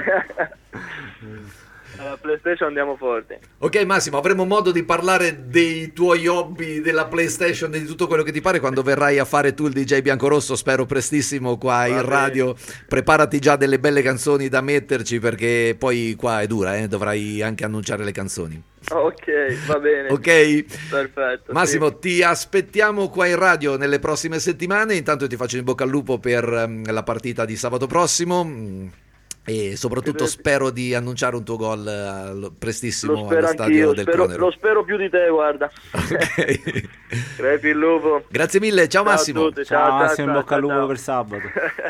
Alla PlayStation andiamo forti. Ok Massimo, avremo modo di parlare dei tuoi hobby, della PlayStation, di tutto quello che ti pare quando verrai a fare tu il D J Biancorosso, spero prestissimo qua in radio. Preparati già delle belle canzoni da metterci, perché poi qua è dura, eh? Dovrai anche annunciare le canzoni. Ok, va bene. Ok, perfetto. Massimo, sì. ti aspettiamo qua in radio nelle prossime settimane. Intanto ti faccio in bocca al lupo per um, la partita di sabato prossimo. E soprattutto spero di annunciare un tuo gol uh, prestissimo allo stadio del spero, Conero. Lo spero più di te, guarda. Ok. Crepi il lupo. Grazie mille, ciao, ciao Massimo. Ciao, ciao Massimo, ciao, in bocca al lupo ciao. per sabato.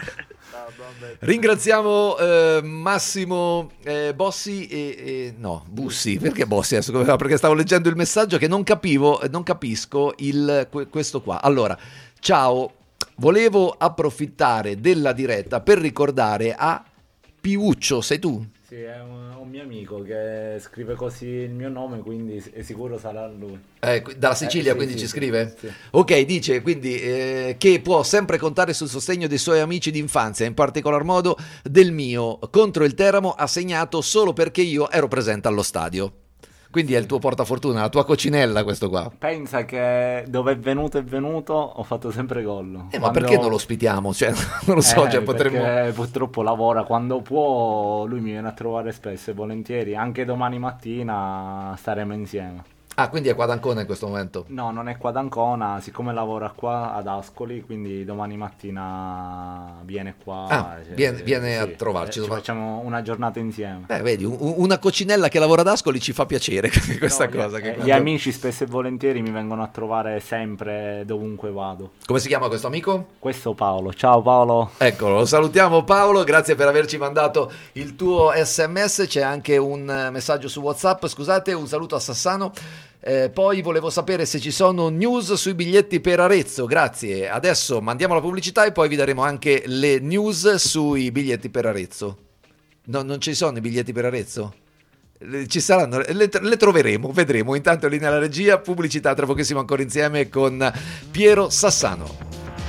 Ringraziamo eh, Massimo eh, Bossi e, e no, Bussi, perché Bossi adesso? Perché stavo leggendo il messaggio che non capivo, non capisco il, questo qua. Allora, ciao, volevo approfittare della diretta per ricordare a Piuccio, sei tu? Sì, è un, un mio amico che scrive così il mio nome, quindi è sicuro sarà lui. Eh, dalla Sicilia, eh, sì, quindi sì, ci sì, scrive? Sì. Ok, dice quindi eh, che può sempre contare sul sostegno dei suoi amici d'infanzia, in particolar modo del mio. Contro il Teramo ha segnato solo perché io ero presente allo stadio. Quindi è il tuo portafortuna, la tua cocinella questo qua. Pensa che dove è venuto è venuto, ho fatto sempre gol. Eh, quando... ma perché non lo ospitiamo? Cioè, non lo so, eh, cioè, potremmo... perché purtroppo lavora, quando può lui mi viene a trovare spesso e volentieri, anche domani mattina staremo insieme. Ah, quindi è qua ad Ancona in questo momento? No, non è qua ad Ancona, siccome lavora qua ad Ascoli, quindi domani mattina viene qua. Ah, cioè, viene, viene sì, a trovarci. eh, ci facciamo una giornata insieme. Beh, vedi, un, una cocinella che lavora ad Ascoli ci fa piacere questa no, cosa. Gli, che eh, quando... gli amici spesso e volentieri mi vengono a trovare sempre dovunque vado. Come si chiama questo amico? Questo Paolo. Ciao Paolo. Eccolo, lo salutiamo Paolo, grazie per averci mandato il tuo sms. C'è anche un messaggio su WhatsApp, scusate, un saluto a Sassano. Eh, poi volevo sapere se ci sono news sui biglietti per Arezzo. Grazie, adesso mandiamo la pubblicità e poi vi daremo anche le news sui biglietti per Arezzo. No, non ci sono i biglietti per Arezzo? Ci saranno, le, le troveremo, vedremo. Intanto lì nella regia, pubblicità, tra pochissimo ancora insieme con Piero Sassano.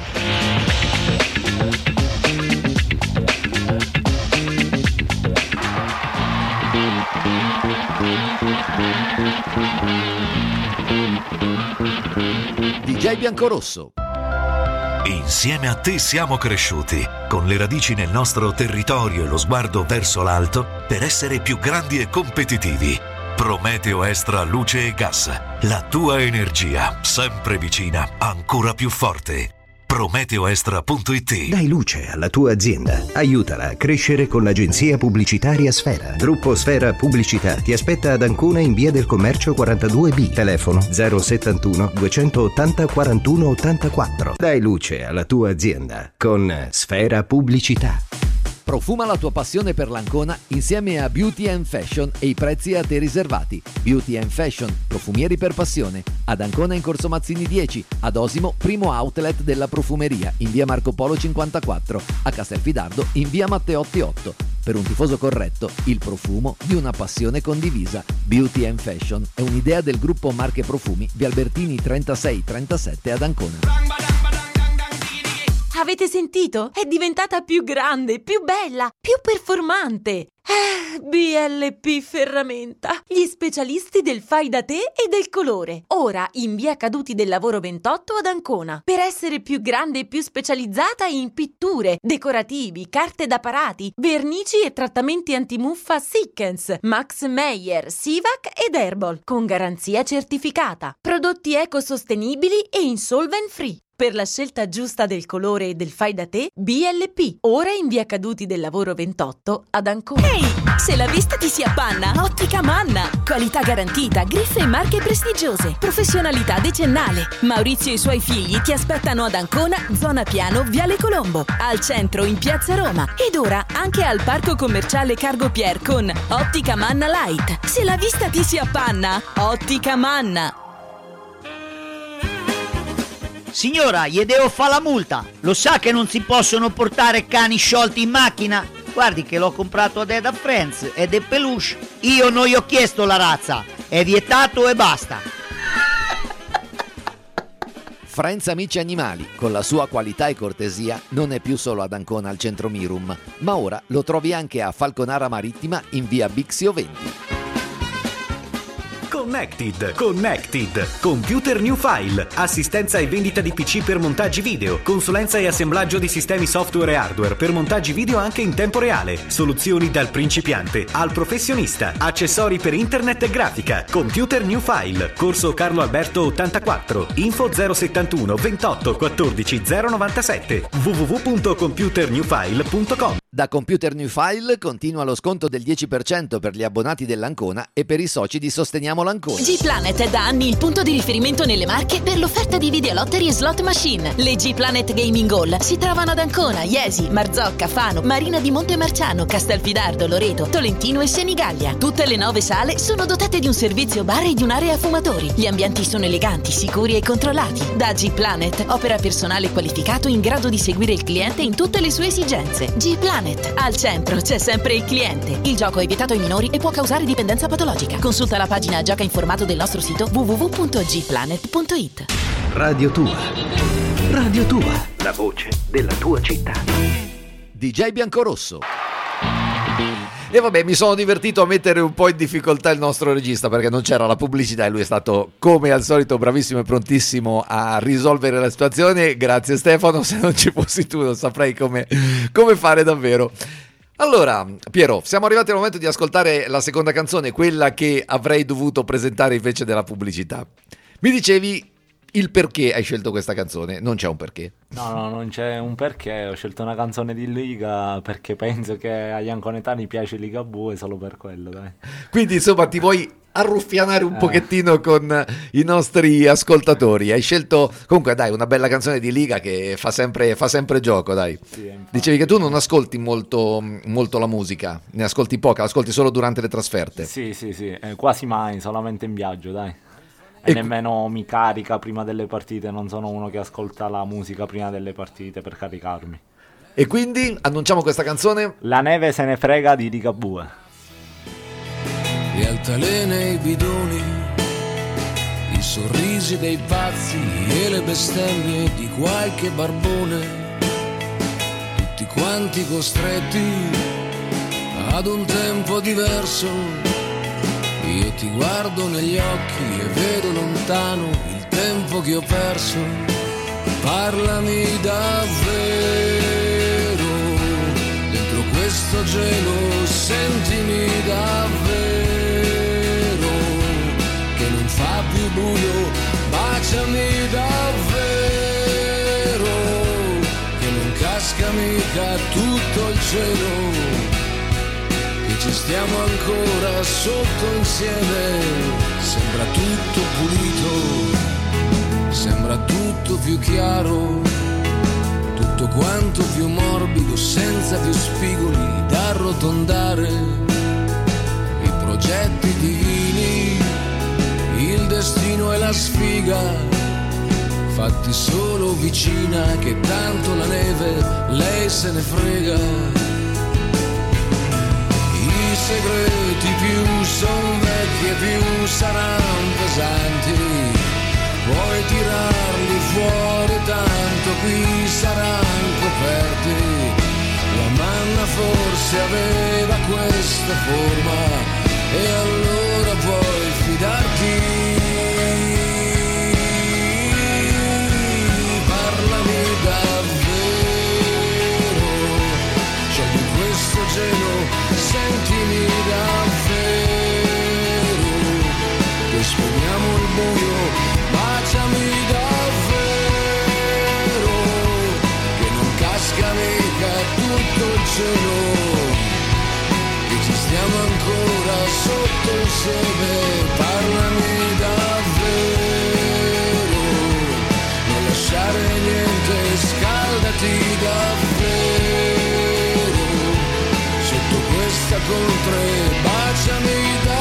D J Biancorosso. Insieme a te siamo cresciuti, con le radici nel nostro territorio e lo sguardo verso l'alto per essere più grandi e competitivi. Prometeo Extra Luce e Gas, la tua energia, sempre vicina, ancora più forte. Prometeoextra punto it. Dai luce alla tua azienda. Aiutala a crescere con l'agenzia pubblicitaria Sfera. Gruppo Sfera Pubblicità ti aspetta ad Ancona in via del Commercio quarantadue B. Telefono zero settantuno duecentottanta quarantuno ottantaquattro. Dai luce alla tua azienda con Sfera Pubblicità. Profuma la tua passione per l'Ancona insieme a Beauty and Fashion e i prezzi a te riservati. Beauty and Fashion, profumieri per passione. Ad Ancona in Corso Mazzini dieci, ad Osimo primo outlet della profumeria in via Marco Polo cinquantaquattro, a Castelfidardo in via Matteotti otto. Per un tifoso corretto, il profumo di una passione condivisa. Beauty and Fashion è un'idea del gruppo Marche Profumi via Albertini trentasei trentasette ad Ancona. Avete sentito? È diventata più grande, più bella, più performante. Eh, B L P Ferramenta, gli specialisti del fai da te e del colore. Ora in via Caduti del Lavoro ventotto ad Ancona. Per essere più grande e più specializzata in pitture, decorativi, carte da parati, vernici e trattamenti antimuffa Sikkens, Max Meyer, Sivac ed Herbal, con garanzia certificata. Prodotti ecosostenibili e insolvent free. Per la scelta giusta del colore e del fai da te, B L P. Ora in via Caduti del Lavoro ventotto ad Ancona. Ehi, se la vista ti si appanna, Ottica Manna. Qualità garantita, griffe e marche prestigiose. Professionalità decennale. Maurizio e i suoi figli ti aspettano ad Ancona, zona Piano, Viale Colombo. Al centro in Piazza Roma. Ed ora anche al Parco Commerciale Cargo Pier con Ottica Manna Light. Se la vista ti si appanna, Ottica Manna. Signora, gli devo fare la multa. Lo sa che non si possono portare cani sciolti in macchina? Guardi che l'ho comprato ad Eda Friends ed è peluche. Io non gli ho chiesto la razza. È vietato e basta. Friends Amici Animali, con la sua qualità e cortesia, non è più solo ad Ancona al centro Mirum, ma ora lo trovi anche a Falconara Marittima in via Bixio venti. Connected, Connected, Computer New File, assistenza e vendita di P C per montaggi video, consulenza e assemblaggio di sistemi software e hardware per montaggi video anche in tempo reale, soluzioni dal principiante al professionista, accessori per internet e grafica. Computer New File, corso Carlo Alberto ottantaquattro, info zero settantuno ventotto quattordici zero novantasette, w w w punto computer new file punto com. Da Computer New File continua lo sconto del dieci per cento per gli abbonati dell'Ancona e per i soci di Sosteniamo l'Ancona. G-Planet è da anni il punto di riferimento nelle Marche per l'offerta di videolottery e slot machine. Le G-Planet Gaming Hall si trovano ad Ancona, Iesi, Marzocca, Fano, Marina di Montemarciano, Castelfidardo, Loreto, Tolentino e Senigallia. Tutte le nove sale sono dotate di un servizio bar e di un'area fumatori. Gli ambienti sono eleganti, sicuri e controllati. Da G-Planet opera personale qualificato in grado di seguire il cliente in tutte le sue esigenze. G-Planet. Al centro c'è sempre il cliente. Il gioco è vietato ai minori e può causare dipendenza patologica. Consulta la pagina Gioca informato del nostro sito w w w punto g planet punto i t. Radio Tua. Radio Tua. La voce della tua città. D J Biancorosso. E vabbè, mi sono divertito a mettere un po' in difficoltà il nostro regista perché non c'era la pubblicità e lui è stato, come al solito, bravissimo e prontissimo a risolvere la situazione. Grazie Stefano, se non ci fossi tu non saprei come, come fare davvero. Allora, Piero, siamo arrivati al momento di ascoltare la seconda canzone, quella che avrei dovuto presentare invece della pubblicità. Mi dicevi il perché hai scelto questa canzone. Non c'è un perché? No, no, non c'è un perché. Ho scelto una canzone di Liga perché penso che agli anconetani piace Ligabue solo per quello, dai. Quindi insomma ti vuoi arruffianare un Eh. pochettino con i nostri ascoltatori. Hai scelto comunque, dai, una bella canzone di Liga che fa sempre, fa sempre gioco, dai. Sì, infatti. Dicevi che tu non ascolti molto, molto la musica, ne ascolti poca, ascolti solo durante le trasferte. Sì, sì, sì, eh, quasi mai, solamente in viaggio, dai. E, E nemmeno mi carica prima delle partite, non sono uno che ascolta la musica prima delle partite per caricarmi. E quindi annunciamo questa canzone. La neve se ne frega di Ligabue. Le altalene e i bidoni, i sorrisi dei pazzi e le bestemmie di qualche barbone, tutti quanti costretti ad un tempo diverso. Io ti guardo negli occhi e vedo lontano il tempo che ho perso. Parlami davvero, dentro questo gelo sentimi davvero, che non fa più buio, baciami davvero, che non casca mica tutto il cielo. Ci stiamo ancora sotto insieme, sembra tutto pulito, sembra tutto più chiaro, tutto quanto più morbido, senza più spigoli da arrotondare, i progetti divini, il destino e la sfiga, fatti solo vicina, che tanto la neve lei se ne frega. I segreti più son vecchi e più saranno pesanti, puoi tirarli fuori tanto qui saranno coperti. La manna forse aveva questa forma e allora puoi fidarti. Parlami davvero, sciogli questo gelo, sentimi davvero, che spegniamo il buio, baciami davvero, cielo, che ci stiamo ancora sotto il seme. Parlami davvero, non lasciare niente, scaldati davvero sotto questa coltre, baciami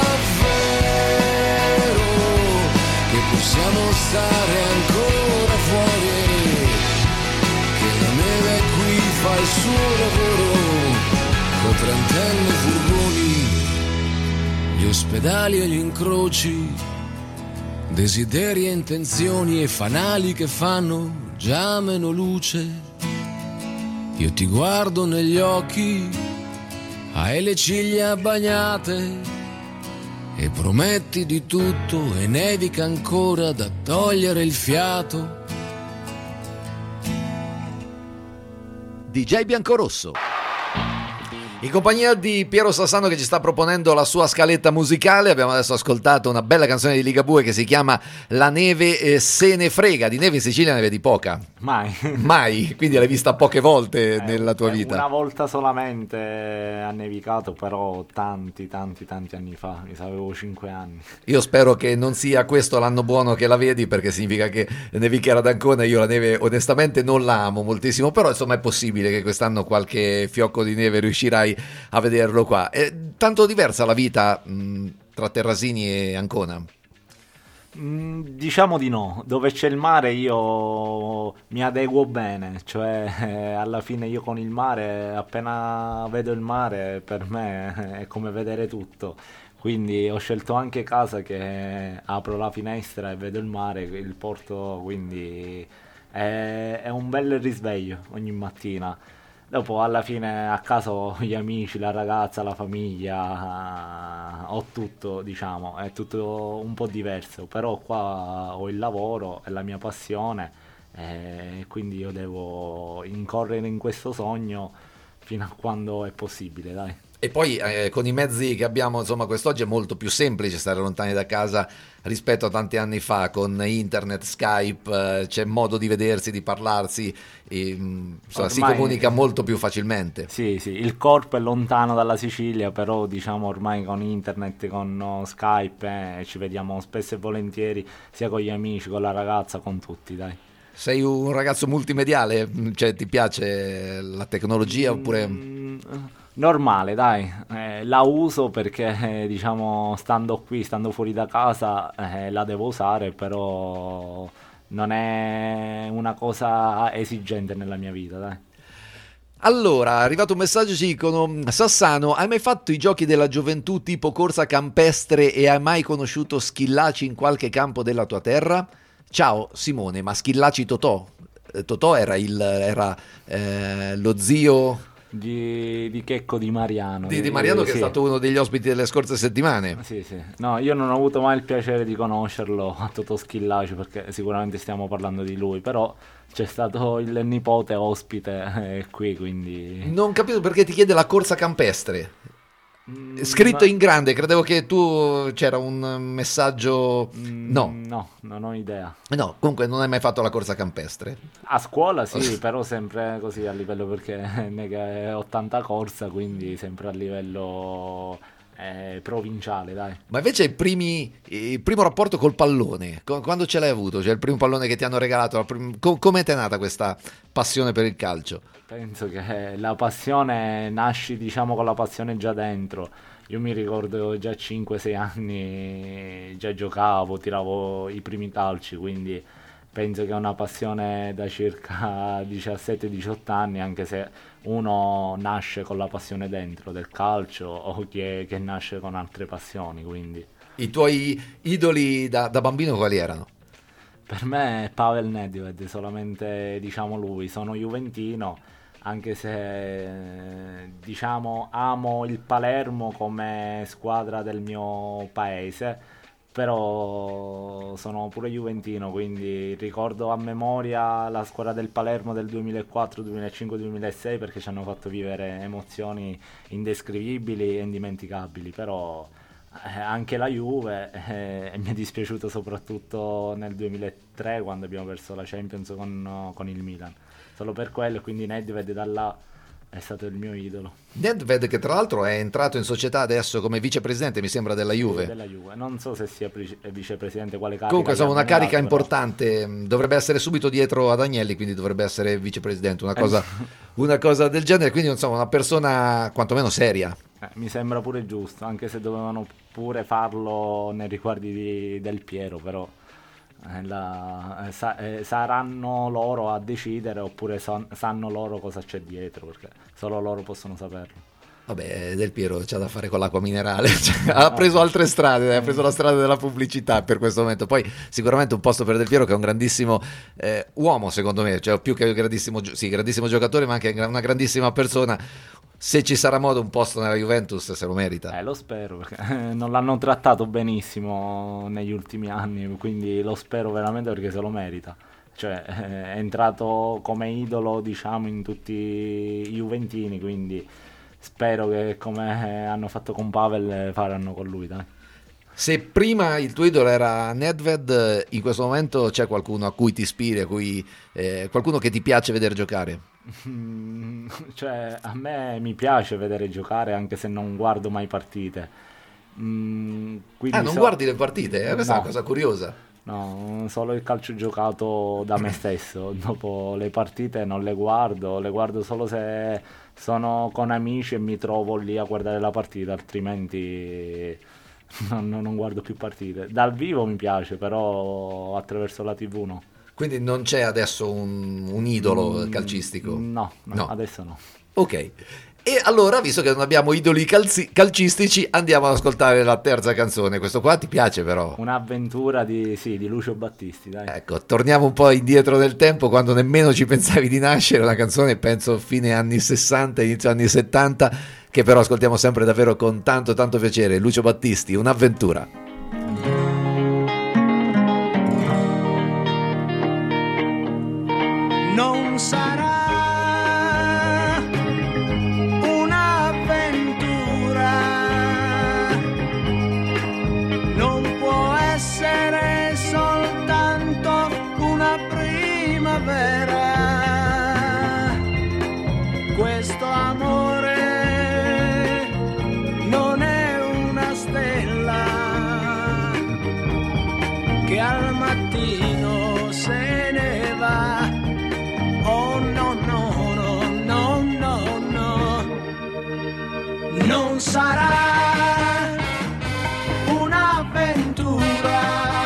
davvero, che possiamo stare ancora fuori, che la neve qui fa il suo lavoro, con trentenne furgoni, gli ospedali e gli incroci, desideri e intenzioni e fanali che fanno già meno luce. Io ti guardo negli occhi, hai le ciglia bagnate e prometti di tutto e nevica ancora da togliere il fiato. D J Biancorosso. In compagnia di Piero Sassano che ci sta proponendo la sua scaletta musicale. Abbiamo adesso ascoltato una bella canzone di Ligabue che si chiama La neve eh, se ne frega. Di neve in Sicilia ne vedi poca? Mai. Mai? Quindi l'hai vista poche volte eh, nella tua eh, vita? Una volta solamente ha nevicato, però tanti, tanti, tanti anni fa. Mi sa avevo cinque anni. Io spero che non sia questo l'anno buono che la vedi, perché significa che nevicherà ad Ancona. Io la neve onestamente non la amo moltissimo, però insomma è possibile che quest'anno qualche fiocco di neve riuscirai a vederlo qua. È tanto diversa la vita mh, tra Terrasini e Ancona? Mm, diciamo di no. Dove c'è il mare io mi adeguo bene, cioè eh, alla fine io con il mare, appena vedo il mare, per me è come vedere tutto. Quindi ho scelto anche casa che apro la finestra e vedo il mare, il porto, quindi è, è un bel risveglio ogni mattina. Dopo alla fine a casa ho gli amici, la ragazza, la famiglia, ho tutto, diciamo, è tutto un po' diverso, però qua ho il lavoro, è la mia passione e quindi io devo incorrere in questo sogno fino a quando è possibile, dai. E poi eh, con i mezzi che abbiamo, insomma, quest'oggi è molto più semplice stare lontani da casa rispetto a tanti anni fa. Con internet, Skype, eh, c'è modo di vedersi, di parlarsi, e, insomma, si comunica molto più facilmente. Sì, sì, il corpo è lontano dalla Sicilia, però diciamo ormai con internet, con uh, Skype, eh, ci vediamo spesso e volentieri, sia con gli amici, con la ragazza, con tutti, dai. Sei un ragazzo multimediale? Cioè, ti piace la tecnologia oppure... Mm, normale, dai, eh, la uso perché eh, diciamo stando qui, stando fuori da casa eh, la devo usare, però non è una cosa esigente nella mia vita, dai. Allora, è arrivato un messaggio, ci dicono: Sassano, hai mai fatto i giochi della gioventù tipo corsa campestre e hai mai conosciuto Schillaci in qualche campo della tua terra? Ciao Simone, ma Schillaci Totò? Eh, Totò era, il, era eh, lo zio... Di, di Checco Di Mariano. Di, di Mariano, che sì, è stato uno degli ospiti delle scorse settimane. Sì, sì. No, io non ho avuto mai il piacere di conoscerlo, a Totò Schillaci, perché sicuramente stiamo parlando di lui, però c'è stato il nipote ospite eh, qui, quindi... Non capisco perché ti chiede la corsa campestre. Scritto in grande, credevo che tu c'era un messaggio. No, no, non ho idea. No, comunque non hai mai fatto la corsa campestre? A scuola sì, però sempre così a livello, perché è ottanta corsa, quindi sempre a livello eh, provinciale, dai. Ma invece i primi, il primo rapporto col pallone, quando ce l'hai avuto? Cioè il primo pallone che ti hanno regalato, prim- come ti è nata questa passione per il calcio? Penso che la passione nasci, diciamo, con la passione già dentro. Io mi ricordo già cinque sei anni, già giocavo, tiravo i primi calci, quindi penso che è una passione da circa diciassette diciotto anni, anche se uno nasce con la passione dentro del calcio o chi è, che nasce con altre passioni, quindi. I tuoi idoli da, da bambino quali erano? Per me è Pavel Nedved, solamente diciamo lui. Sono juventino, anche se diciamo amo il Palermo come squadra del mio paese, però sono pure juventino, quindi ricordo a memoria la squadra del Palermo del duemilaquattro, duemilacinque, duemilasei, perché ci hanno fatto vivere emozioni indescrivibili e indimenticabili, però eh, anche la Juve eh, mi è dispiaciuto soprattutto nel duemilatré, quando abbiamo perso la Champions con, con il Milan, solo per quello. Quindi Nedved da là è stato il mio idolo. Nedved, che tra l'altro è entrato in società adesso come vicepresidente, mi sembra, della Juve. Della Juve. Non so se sia pre- vicepresidente, quale carica. Comunque insomma una carica dato, importante, però. Dovrebbe essere subito dietro ad Agnelli, quindi dovrebbe essere vicepresidente, una cosa, una cosa del genere, quindi insomma una persona quantomeno seria. Eh, mi sembra pure giusto, anche se dovevano pure farlo nei riguardi di Del Piero, però eh, la, eh, sa, eh, saranno loro a decidere, oppure son, sanno loro cosa c'è dietro, perché solo loro possono saperlo. Vabbè, Del Piero c'ha da fare con l'acqua minerale, cioè, ha preso altre strade, ha preso la strada della pubblicità per questo momento. Poi sicuramente un posto per Del Piero, che è un grandissimo eh, uomo, secondo me, cioè più che un grandissimo, sì, grandissimo giocatore, ma anche una grandissima persona. Se ci sarà modo, un posto nella Juventus se lo merita. Eh, lo spero, perché non l'hanno trattato benissimo negli ultimi anni, quindi lo spero veramente, perché se lo merita. Cioè, è entrato come idolo, diciamo, in tutti i juventini, quindi spero che, come hanno fatto con Pavel, faranno con lui, dai. Se prima il tuo idolo era Nedved, in questo momento c'è qualcuno a cui ti ispiri, a cui, eh, qualcuno che ti piace vedere giocare? Mm, cioè, a me mi piace vedere giocare, anche se non guardo mai partite. Mm, ah, non so... guardi le partite? Eh, questa no. è una cosa curiosa. No, solo il calcio giocato da me stesso. Dopo le partite non le guardo, le guardo solo se sono con amici e mi trovo lì a guardare la partita, altrimenti non, non guardo più partite. Dal vivo mi piace, però attraverso la tivù no. Quindi non c'è adesso un, un idolo mm, calcistico? No, no, no, adesso no. Ok. E allora, visto che non abbiamo idoli calzi- calcistici, andiamo ad ascoltare la terza canzone. Questo qua ti piace, però? Un'avventura di, sì, di Lucio Battisti, dai. Ecco, torniamo un po' indietro nel tempo, quando nemmeno ci pensavi di nascere. Una canzone, penso, fine anni sessanta, inizio anni settanta, che però ascoltiamo sempre davvero con tanto tanto piacere. Lucio Battisti, Un'avventura. Non sarà un'avventura, non può essere soltanto una primavera. Questo amore non è una stella che al mattino se ne va. Oh no, no, no, no, no, no, non sarà un'avventura,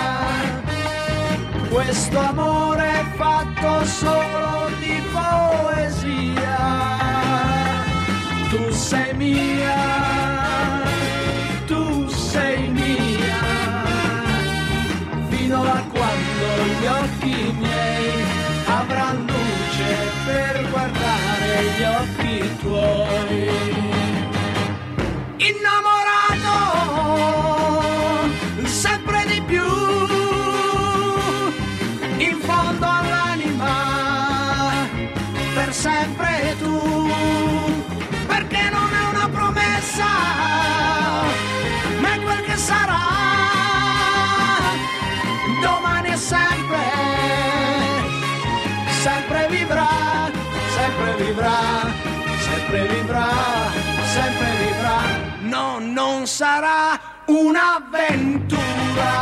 questo amore è fatto solo di poesia. Tu sei mia, tu sei mia, fino a quando gli occhi miei avranno per guardare gli occhi tuoi. Innamorato sempre di più, in fondo all'anima, per sempre tu, perché non è una promessa, ma è quel che sarà, domani è sempre, sempre vivrà, sempre vivrà, sempre vivrà, sempre vivrà. No, non sarà un'avventura,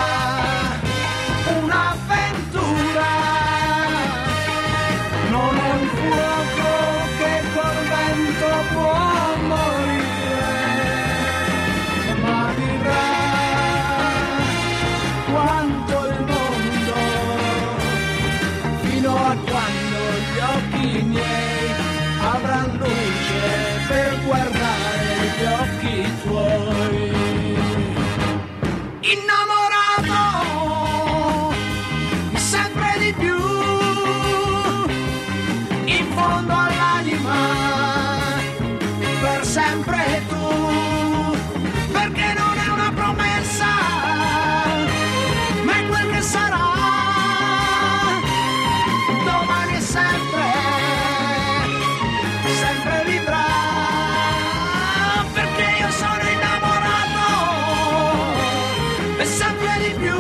un'avventura. Non è un fuoco che col vento può morire, ma vivrà quanto il mondo, fino a quando gli occhi miei avranno luce per guardare gli occhi tuoi. Innamorato sempre di più, in fondo all'anima, per sempre tu, perché non è una promessa, ma è quel che sarà, domani è sempre, sempre vivrà, perché io sono innamorato e sempre di più,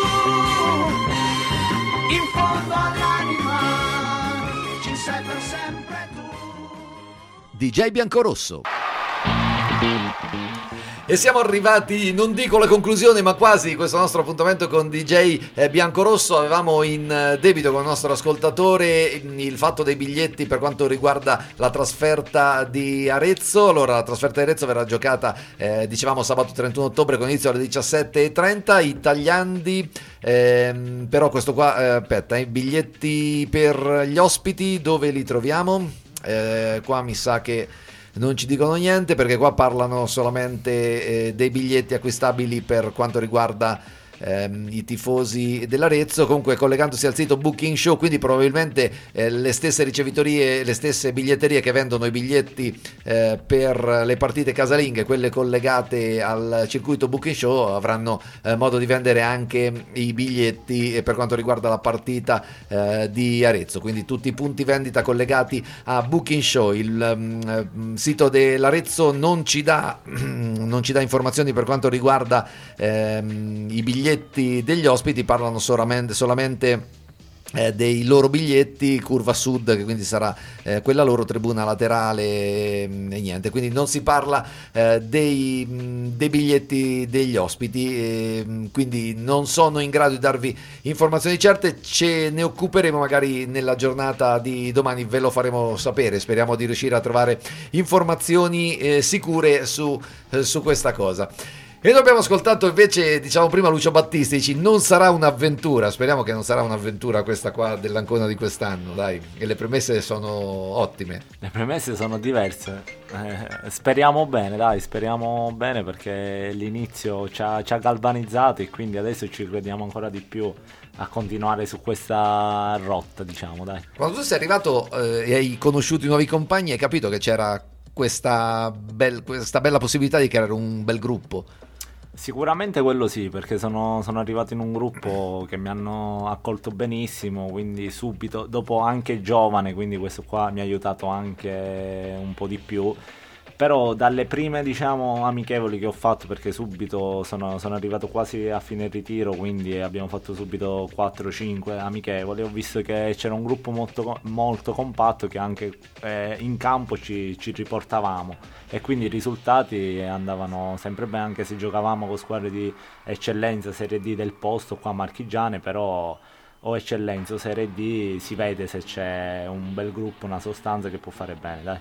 in fondo all'anima ci sei per sempre tu. D J Biancorosso. E siamo arrivati, non dico alla conclusione, ma quasi di questo nostro appuntamento con D J Biancorosso. Avevamo in debito con il nostro ascoltatore il fatto dei biglietti per quanto riguarda la trasferta di Arezzo. Allora, la trasferta di Arezzo verrà giocata, eh, dicevamo, sabato trentuno ottobre con inizio alle diciassette e trenta. Italiandi, ehm, però questo qua, eh, aspetta, i biglietti per gli ospiti dove li troviamo? Eh, qua mi sa che non ci dicono niente, perché qua parlano solamente eh, dei biglietti acquistabili per quanto riguarda ehm, i tifosi dell'Arezzo. Comunque, collegandosi al sito Booking Show, quindi probabilmente eh, le stesse ricevitorie, le stesse biglietterie che vendono i biglietti eh, per le partite casalinghe, quelle collegate al circuito Booking Show, avranno eh, modo di vendere anche i biglietti per quanto riguarda la partita eh, di Arezzo. Quindi tutti i punti vendita collegati a Booking Show. Il um, sito dell'Arezzo non ci dà non ci dà informazioni per quanto riguarda ehm, i biglietti degli ospiti, parlano solamente, solamente Eh, dei loro biglietti, curva sud, che quindi sarà eh, quella loro, tribuna laterale e, e niente, quindi non si parla eh, dei, dei biglietti degli ospiti, e, quindi non sono in grado di darvi informazioni certe. Ce ne occuperemo magari nella giornata di domani, ve lo faremo sapere, speriamo di riuscire a trovare informazioni eh, sicure su, eh, su questa cosa. E noi abbiamo ascoltato invece, diciamo prima, Lucio Battisti, dici non sarà un'avventura, speriamo che non sarà un'avventura questa qua dell'Ancona di quest'anno, dai, e le premesse sono ottime. Le premesse sono diverse, eh, speriamo bene, dai, speriamo bene, perché l'inizio ci ha, ci ha galvanizzato e quindi adesso ci crediamo ancora di più a continuare su questa rotta, diciamo, dai. Quando tu sei arrivato eh, e hai conosciuto i nuovi compagni, hai capito che c'era questa, bel, questa bella possibilità di creare un bel gruppo? Sicuramente quello sì, perché sono, sono arrivato in un gruppo che mi hanno accolto benissimo, quindi subito, dopo anche giovane, quindi questo qua mi ha aiutato anche un po' di più. Però dalle prime, diciamo, amichevoli che ho fatto, perché subito sono, sono arrivato quasi a fine ritiro, quindi abbiamo fatto subito quattro cinque amichevoli, ho visto che c'era un gruppo molto, molto compatto, che anche eh, in campo ci, ci riportavamo, e quindi i risultati andavano sempre bene, anche se giocavamo con squadre di eccellenza, Serie D del posto qua marchigiane, però o eccellenza o Serie D si vede se c'è un bel gruppo, una sostanza che può fare bene, dai.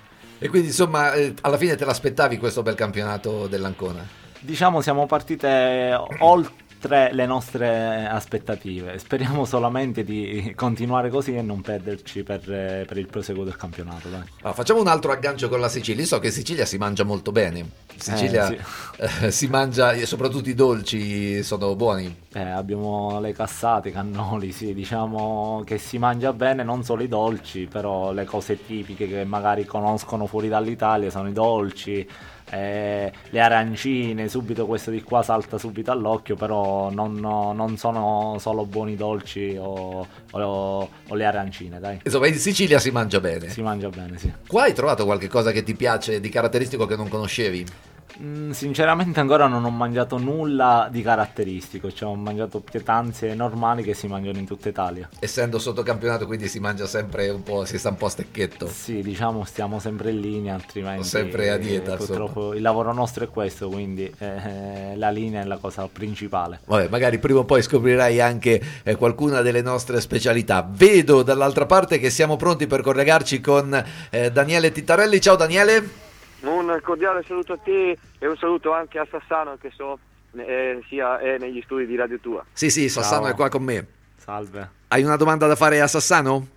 E quindi insomma eh, alla fine te l'aspettavi questo bel campionato dell'Ancona? Diciamo siamo partite oltre le nostre aspettative, speriamo solamente di continuare così e non perderci per, per il proseguo del campionato, dai. Allora, facciamo un altro aggancio con la Sicilia. Io so che in Sicilia si mangia molto bene, in Sicilia eh, sì. eh, si mangia, e soprattutto i dolci sono buoni. Eh, abbiamo le cassate, i cannoli, sì, diciamo che si mangia bene, non solo i dolci, però le cose tipiche che magari conoscono fuori dall'Italia sono i dolci, eh, le arancine, subito questo di qua salta subito all'occhio, però non, non sono solo buoni dolci o, o, o le arancine, dai. Insomma, in Sicilia si mangia bene. Si mangia bene, sì. Qua hai trovato qualche cosa che ti piace di caratteristico che non conoscevi? Mm, sinceramente ancora non ho mangiato nulla di caratteristico, cioè ho mangiato pietanze normali che si mangiano in tutta Italia. Essendo sotto campionato, quindi si mangia sempre un po', si sta un po' a stecchetto. Sì, diciamo stiamo sempre in linea, altrimenti sempre a dieta, eh, purtroppo insomma. Il lavoro nostro è questo, quindi eh, la linea è la cosa principale. Vabbè, magari prima o poi scoprirai anche eh, qualcuna delle nostre specialità. Vedo dall'altra parte che siamo pronti per collegarci con eh, Daniele Tittarelli. Ciao Daniele. Un cordiale saluto a te e un saluto anche a Sassano, che so eh, sia è negli studi di Radio Tua. Sì, sì, Sassano Ciao. È qua con me. Salve. Hai una domanda da fare a Sassano?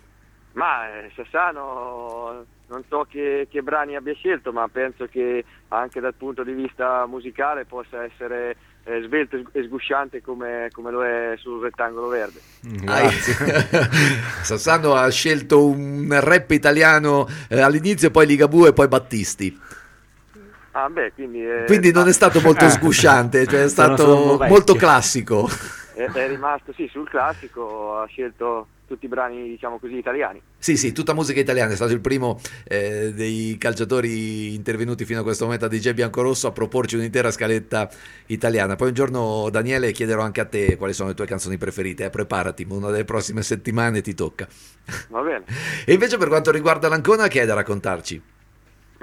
Ma eh, Sassano non so che, che brani abbia scelto, ma penso che anche dal punto di vista musicale possa essere eh, svelto e sgusciante come, come lo è sul rettangolo verde. Grazie. Sassano ha scelto un rap italiano eh, all'inizio, poi Ligabue e poi Battisti. Ah, beh, quindi, eh, quindi non è stato molto sgusciante, cioè è stato molto classico. È, è rimasto sì sul classico, ha scelto tutti i brani, diciamo così, italiani. Sì, sì, tutta musica italiana. È stato il primo eh, dei calciatori intervenuti fino a questo momento a D J Biancorosso a proporci un'intera scaletta italiana. Poi un giorno, Daniele, chiederò anche a te quali sono le tue canzoni preferite. Eh, preparati, una delle prossime settimane ti tocca. Va bene. E invece per quanto riguarda l'Ancona, che hai da raccontarci?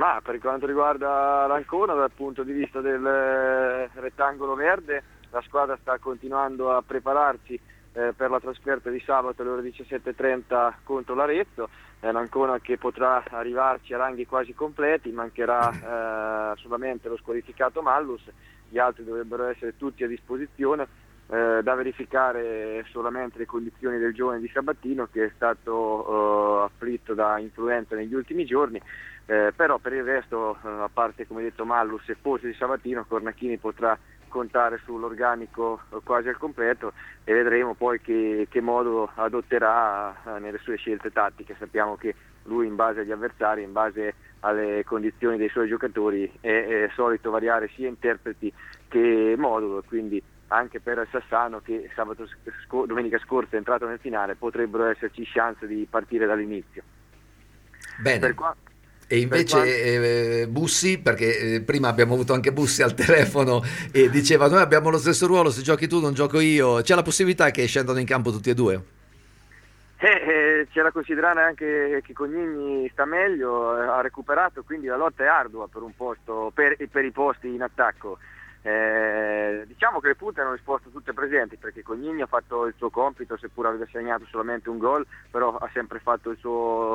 Ma per quanto riguarda l'Ancona, dal punto di vista del eh, rettangolo verde, la squadra sta continuando a prepararsi eh, per la trasferta di sabato alle ore diciassette e trenta contro l'Arezzo. È l'Ancona che potrà arrivarci a ranghi quasi completi, mancherà eh, solamente lo squalificato Mallus, gli altri dovrebbero essere tutti a disposizione. Eh, da verificare solamente le condizioni del giovane Di Sabatino, che è stato eh, afflitto da influenza negli ultimi giorni. Eh, però per il resto, eh, a parte come detto Mallus e forse Di Sabatino, Cornacchini potrà contare sull'organico eh, quasi al completo, e vedremo poi che, che modo adotterà eh, nelle sue scelte tattiche. Sappiamo che lui, in base agli avversari, in base alle condizioni dei suoi giocatori, è, è solito variare sia interpreti che modulo, quindi anche per il Sassano, che sabato sc- domenica scorsa è entrato nel finale, potrebbero esserci chance di partire dall'inizio. Bene. Per qua- E invece quanto... eh, Bussi, perché eh, prima abbiamo avuto anche Bussi al telefono e diceva: noi abbiamo lo stesso ruolo, se giochi tu non gioco io. C'è la possibilità che scendano in campo tutti e due? Eh, eh, c'è da considerare anche che Cognini sta meglio, eh, ha recuperato, quindi la lotta è ardua per un posto, per, per i posti in attacco. Eh, diciamo che le punte hanno risposto tutte presenti, perché Cognini ha fatto il suo compito, seppur aveva segnato solamente un gol, però ha sempre fatto il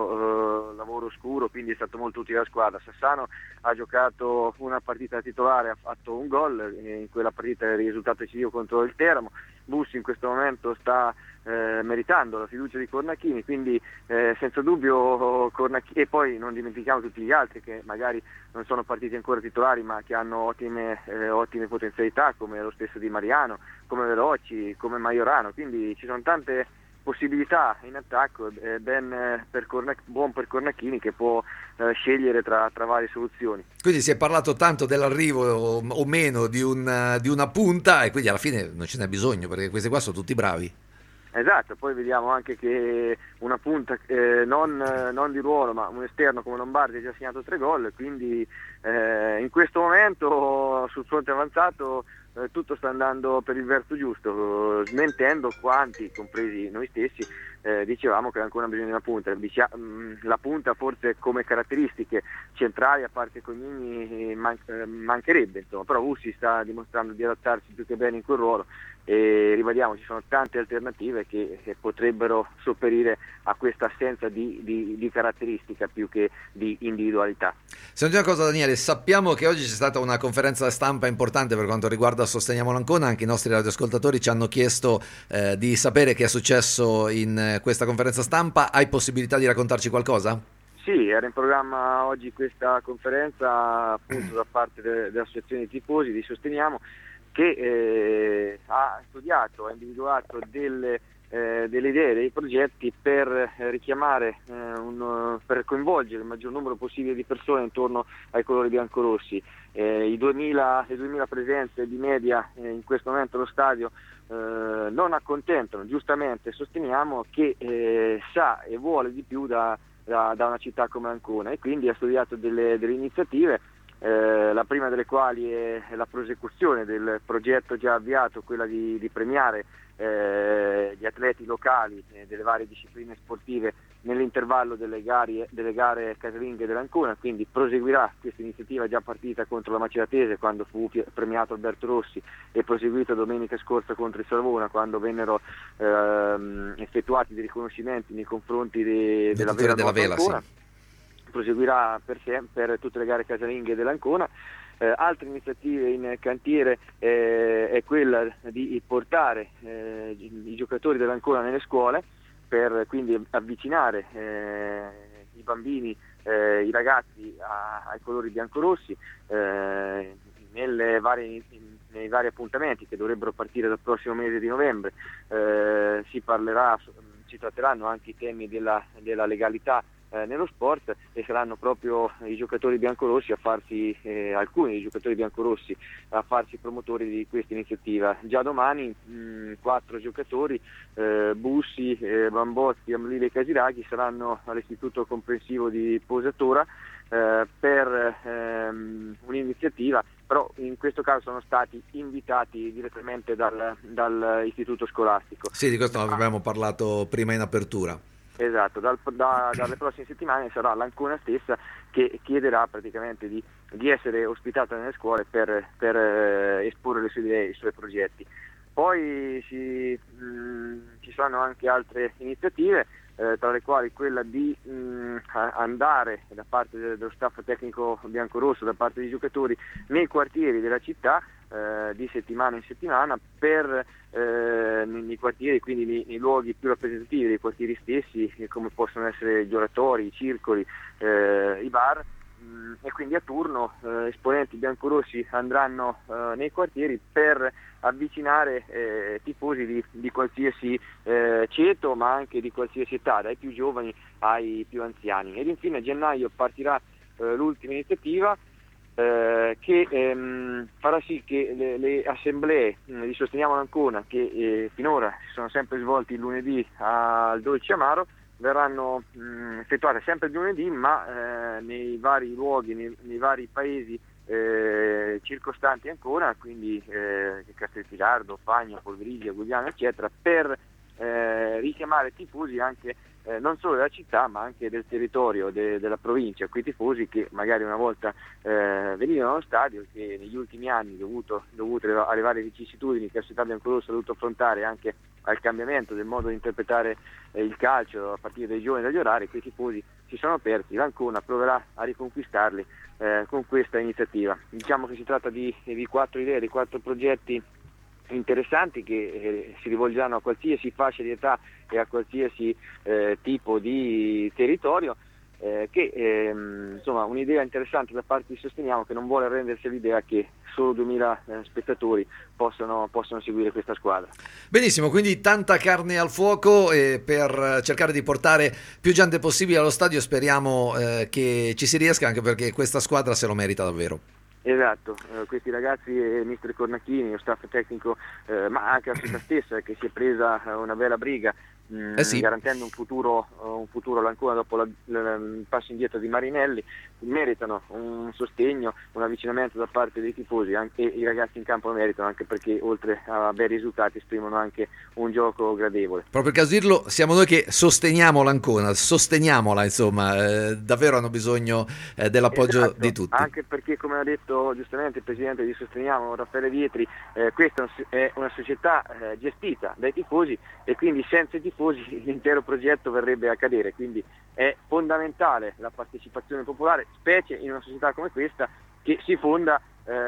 suo eh, lavoro oscuro, quindi è stato molto utile alla squadra. Sassano ha giocato una partita titolare, ha fatto un gol, in quella partita è il risultato decisivo contro il Teramo. Bussi in questo momento sta eh, meritando la fiducia di Cornacchini, quindi eh, senza dubbio Cornacchini, e poi non dimentichiamo tutti gli altri che magari non sono partiti ancora titolari, ma che hanno ottime, eh, ottime potenzialità, come lo stesso Di Mariano, come Veloci, come Majorano, quindi ci sono tante possibilità in attacco, eh, ben per Cornac- buon per Cornacchini, che può eh, scegliere tra, tra varie soluzioni. Quindi si è parlato tanto dell'arrivo o, o meno di, un, di una punta, e quindi alla fine non ce n'è bisogno, perché questi qua sono tutti bravi. Esatto, poi vediamo anche che una punta eh, non, non di ruolo, ma un esterno come Lombardi ha già segnato tre gol, quindi eh, in questo momento sul fronte avanzato eh, tutto sta andando per il verso giusto, eh, smentendo quanti, compresi noi stessi, eh, dicevamo che ancora bisogna di una punta. La punta forse come caratteristiche centrali, a parte Cognini, man- mancherebbe, insomma, però Bussi sta dimostrando di adattarsi più che bene in quel ruolo, e ribadiamo, ci sono tante alternative che, che potrebbero sopperire a questa assenza di, di, di caratteristica più che di individualità. Senti una cosa, Daniele, sappiamo che oggi c'è stata una conferenza stampa importante per quanto riguarda Sosteniamo l'Ancona, anche i nostri radioascoltatori ci hanno chiesto eh, di sapere che è successo in eh, questa conferenza stampa. Hai possibilità di raccontarci qualcosa? Sì, era in programma oggi questa conferenza appunto da parte de- dell'associazione di tifosi di Sosteniamo, che eh, ha studiato, ha individuato delle, eh, delle idee, dei progetti per eh, richiamare, eh, un, per coinvolgere il maggior numero possibile di persone intorno ai colori biancorossi. Eh, i duemila, le duemila presenze di media eh, in questo momento allo stadio eh, non accontentano, giustamente Sosteniamo, che eh, sa e vuole di più da, da, da una città come Ancona, e quindi ha studiato delle, delle iniziative. Eh, la prima delle quali è la prosecuzione del progetto già avviato, quella di, di premiare eh, gli atleti locali eh, delle varie discipline sportive nell'intervallo delle gare, delle gare casalinghe dell'Ancona, quindi proseguirà questa iniziativa già partita contro la Maceratese quando fu premiato Alberto Rossi, e proseguita domenica scorsa contro il Savona quando vennero ehm, effettuati dei riconoscimenti nei confronti de, della Vela della Vela, Ancona. sì. Proseguirà per, per tutte le gare casalinghe dell'Ancona. Eh, altre iniziative in cantiere eh, è quella di portare eh, i giocatori dell'Ancona nelle scuole, per quindi avvicinare eh, i bambini, eh, i ragazzi a, ai colori biancorossi eh, nelle varie, nei vari appuntamenti che dovrebbero partire dal prossimo mese di novembre. Eh, si parlerà, si tratteranno anche i temi della, della legalità Eh, nello sport, e saranno proprio i giocatori biancorossi a farsi, eh, alcuni dei giocatori biancorossi a farsi promotori di questa iniziativa. Già domani mh, quattro giocatori, eh, Bussi, eh, Bambozzi, Amlile e Casiraghi, saranno all'Istituto Comprensivo di Posatora eh, per ehm, un'iniziativa, però in questo caso sono stati invitati direttamente dal, dal istituto scolastico. Sì, di questo avevamo parlato prima in apertura. Esatto, dal, da, dalle prossime settimane sarà l'Ancona stessa che chiederà praticamente di, di essere ospitata nelle scuole per, per eh, esporre le sue idee, i suoi progetti. Poi si, mh, ci saranno anche altre iniziative, eh, tra le quali quella di mh, andare da parte dello staff tecnico biancorosso, da parte dei giocatori, nei quartieri della città, eh, di settimana in settimana, per eh, nei quartieri, quindi nei, nei luoghi più rappresentativi dei quartieri stessi, come possono essere gli oratori, i circoli, eh, i bar, mh, e quindi a turno eh, esponenti biancorossi andranno eh, nei quartieri per avvicinare eh, tifosi di, di qualsiasi eh, ceto, ma anche di qualsiasi età, dai più giovani ai più anziani. Ed infine a gennaio partirà eh, l'ultima iniziativa eh, che ehm, farà sì che le, le assemblee mh, di Sosteniamo l'Ancona, che eh, finora si sono sempre svolti il lunedì al Dolce Amaro, verranno mh, effettuate sempre il lunedì, ma eh, nei vari luoghi, nei, nei vari paesi Eh, circostanti ancora, quindi eh, Castelfidardo, Fagna, Polveriglia, Gugliano eccetera, per eh, richiamare tifosi anche eh, non solo della città ma anche del territorio de- della provincia, quei tifosi che magari una volta eh, venivano allo stadio, che negli ultimi anni dovuto, dovuto alle varie vicissitudini che la società biancorossa ha dovuto affrontare, anche al cambiamento del modo di interpretare eh, il calcio a partire dai giorni e dagli orari, quei tifosi si sono persi. L'Ancona proverà a riconquistarli eh, con questa iniziativa. Diciamo che si tratta di, di quattro idee, di quattro progetti interessanti che eh, si rivolgeranno a qualsiasi fascia di età e a qualsiasi eh, tipo di territorio, eh, che ehm, insomma un'idea interessante da parte di Sosteniamo, che non vuole arrendersi all'idea che solo duemila eh, spettatori possono, possono seguire questa squadra. Benissimo, quindi tanta carne al fuoco eh, per cercare di portare più gente possibile allo stadio. Speriamo eh, che ci si riesca, anche perché questa squadra se lo merita davvero. Esatto, eh, questi ragazzi e mister Cornacchini, lo staff tecnico, eh, ma anche la società stessa, che si è presa eh, una bella briga, mh, eh sì. garantendo un futuro, uh, un futuro all'Ancona dopo la, la, il passo indietro di Marinelli, meritano un sostegno, un avvicinamento da parte dei tifosi, anche i ragazzi in campo meritano, anche perché oltre a bei risultati esprimono anche un gioco gradevole. Proprio per dirlo, siamo noi che sosteniamo l'Ancona, sosteniamola, insomma, eh, davvero hanno bisogno eh, dell'appoggio esatto, di tutti. Anche perché, come ha detto giustamente il presidente di Sosteniamo, Raffaele Vietri, eh, questa è una società eh, gestita dai tifosi, e quindi senza i tifosi l'intero progetto verrebbe a cadere, quindi è fondamentale la partecipazione popolare, specie in una società come questa che si fonda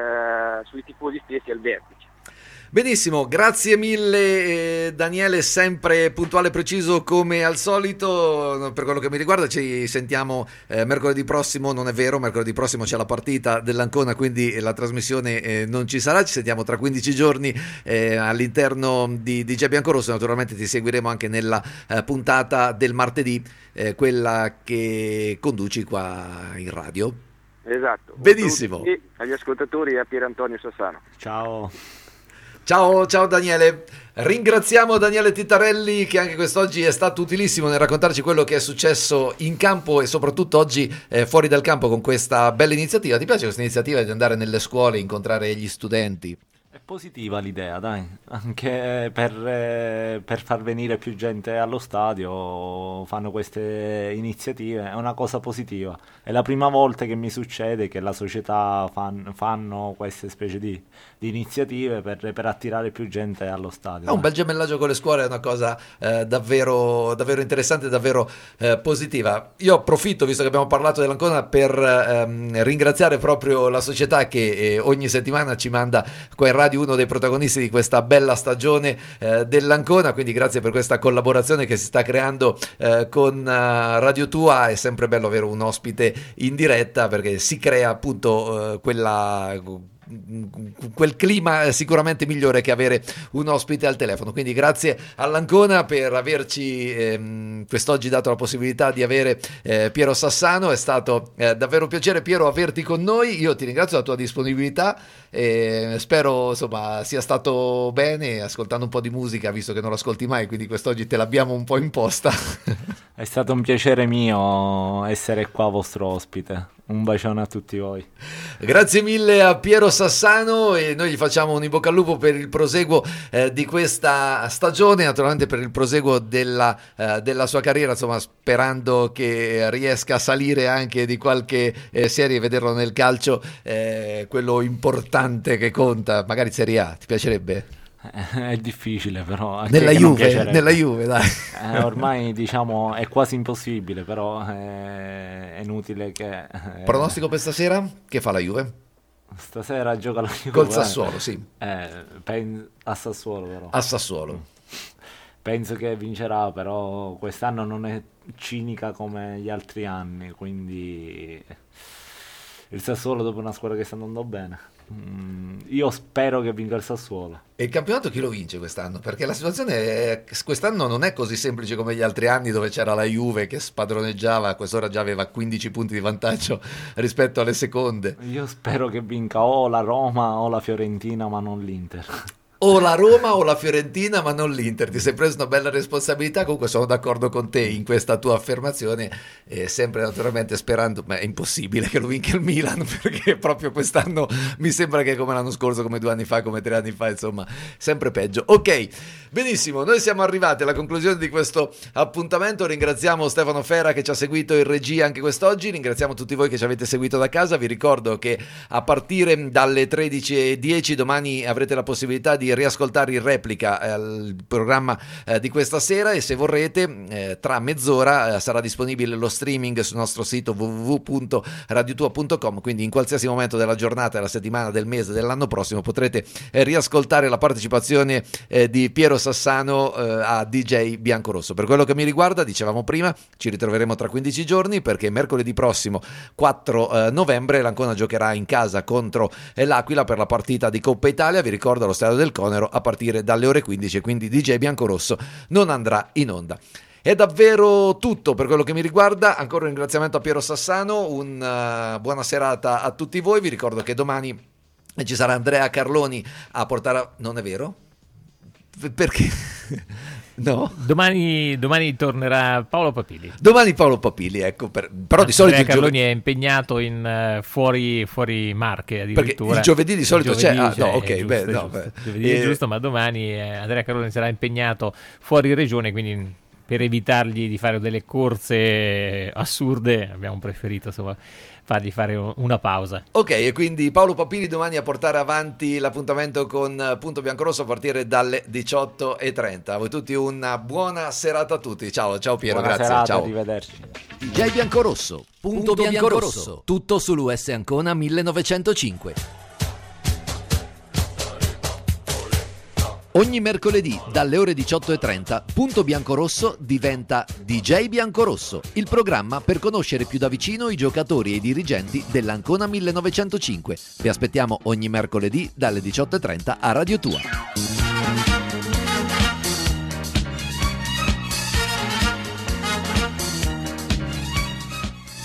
eh, sui tifosi stessi al vertice. Benissimo, grazie mille eh, Daniele, sempre puntuale e preciso come al solito. Per quello che mi riguarda ci sentiamo eh, mercoledì prossimo. Non è vero, mercoledì prossimo c'è la partita dell'Ancona, quindi la trasmissione eh, non ci sarà. Ci sentiamo tra quindici giorni eh, all'interno di D J Biancorosso. Naturalmente ti seguiremo anche nella eh, puntata del martedì, eh, quella che conduci qua in radio. Esatto. Benissimo. E agli ascoltatori e a Pier Antonio Sassano. Ciao. Ciao, ciao Daniele. Ringraziamo Daniele Tittarelli, che anche quest'oggi è stato utilissimo nel raccontarci quello che è successo in campo e soprattutto oggi eh, fuori dal campo con questa bella iniziativa. Ti piace questa iniziativa di andare nelle scuole, incontrare gli studenti? È positiva l'idea, dai, anche per, eh, per far venire più gente allo stadio fanno queste iniziative, è una cosa positiva. È la prima volta che mi succede che la società fan, fanno queste specie di, di iniziative per, per attirare più gente allo stadio. È un bel gemellaggio con le scuole, è una cosa eh, davvero, davvero interessante, davvero eh, positiva. Io approfitto, visto che abbiamo parlato dell'Ancona, per ehm, ringraziare proprio la società che eh, ogni settimana ci manda qua in radio uno dei protagonisti di questa bella stagione eh, dell'Ancona, quindi grazie per questa collaborazione che si sta creando eh, con uh, Radio Tua. È sempre bello avere un ospite in diretta, perché si crea appunto uh, quella quel clima sicuramente migliore che avere un ospite al telefono. Quindi grazie all'Ancona per averci ehm, quest'oggi dato la possibilità di avere eh, Piero Sassano. È stato eh, davvero un piacere, Piero, averti con noi. Io ti ringrazio della tua disponibilità e spero insomma sia stato bene, ascoltando un po' di musica, visto che non l'ascolti mai, quindi quest'oggi te l'abbiamo un po' imposta. È stato un piacere mio essere qua vostro ospite. Un bacione a tutti voi. Grazie mille a Piero Sassano e noi gli facciamo un in bocca al lupo per il proseguo eh, di questa stagione, naturalmente per il proseguo della, eh, della sua carriera, insomma sperando che riesca a salire anche di qualche eh, serie e vederlo nel calcio, eh, quello importante che conta, magari Serie A, ti piacerebbe? È difficile però nella Juve, nella Juve dai. Eh, ormai diciamo è quasi impossibile, però è, è inutile che eh... Pronostico per stasera? Che fa la Juve? Stasera gioca la Juve col Sassuolo, sì. eh, pen... a Sassuolo però. A Sassuolo penso che vincerà, però quest'anno non è cinica come gli altri anni, quindi il Sassuolo dopo una squadra che sta andando bene. Mm, io spero che vinca il Sassuolo. E il campionato chi lo vince quest'anno? Perché la situazione è, quest'anno non è così semplice come gli altri anni, dove c'era la Juve che spadroneggiava, a quest'ora già aveva quindici punti di vantaggio rispetto alle seconde. Io spero che vinca o la Roma o la Fiorentina, ma non l'Inter. O la Roma o la Fiorentina, ma non l'Inter. Ti sei preso una bella responsabilità. Comunque sono d'accordo con te in questa tua affermazione, eh, sempre naturalmente sperando, ma è impossibile che lo vinca il Milan, perché proprio quest'anno mi sembra che come l'anno scorso, come due anni fa, come tre anni fa, insomma sempre peggio. Ok, benissimo, noi siamo arrivati alla conclusione di questo appuntamento. Ringraziamo Stefano Fera che ci ha seguito in regia anche quest'oggi, ringraziamo tutti voi che ci avete seguito da casa. Vi ricordo che a partire dalle tredici e dieci domani avrete la possibilità di riascoltare in replica eh, il programma eh, di questa sera, e se vorrete eh, tra mezz'ora eh, sarà disponibile lo streaming sul nostro sito w w w punto radio tua punto com, quindi in qualsiasi momento della giornata, della settimana, del mese, dell'anno prossimo potrete eh, riascoltare la partecipazione eh, di Piero Sassano eh, a D J Biancorosso. Per quello che mi riguarda, dicevamo prima, ci ritroveremo tra quindici giorni, perché mercoledì prossimo quattro eh, novembre l'Ancona giocherà in casa contro eh, l'Aquila per la partita di Coppa Italia. Vi ricordo allo stadio del Conero a partire dalle ore quindici, quindi D J Biancorosso non andrà in onda. È davvero tutto per quello che mi riguarda. Ancora un ringraziamento a Piero Sassano, una uh, buona serata a tutti voi. Vi ricordo che domani ci sarà Andrea Carloni a portare a... non è vero? Perché? No? Domani, domani tornerà Paolo Papili. Domani Paolo Papili, ecco. Per, però Andrea di solito Carloni giovedì... è impegnato in uh, fuori, fuori Marche addirittura. Perché il giovedì di solito giovedì c'è. Ah, c'è, no, ok, giusto, beh, è no, giusto. beh. Giovedì Eh... è giusto, ma domani eh, Andrea Carloni sarà impegnato fuori regione, quindi per evitargli di fare delle corse assurde abbiamo preferito insomma fargli fare una pausa. Ok, e quindi Paolo Papili domani a portare avanti l'appuntamento con Punto Biancorosso a partire dalle diciotto e trenta. A voi tutti una buona serata a tutti. Ciao, ciao Piero, buona grazie. Serata, ciao. arrivederci. D J Biancorosso, Punto, Punto Biancorosso. Biancorosso, tutto sull'U S Ancona millenovecentocinque. Ogni mercoledì dalle ore diciotto e trenta Punto Biancorosso diventa D J Biancorosso, il programma per conoscere più da vicino i giocatori e i dirigenti dell'Ancona millenovecentocinque. Vi aspettiamo ogni mercoledì dalle diciotto e trenta a Radio Tua.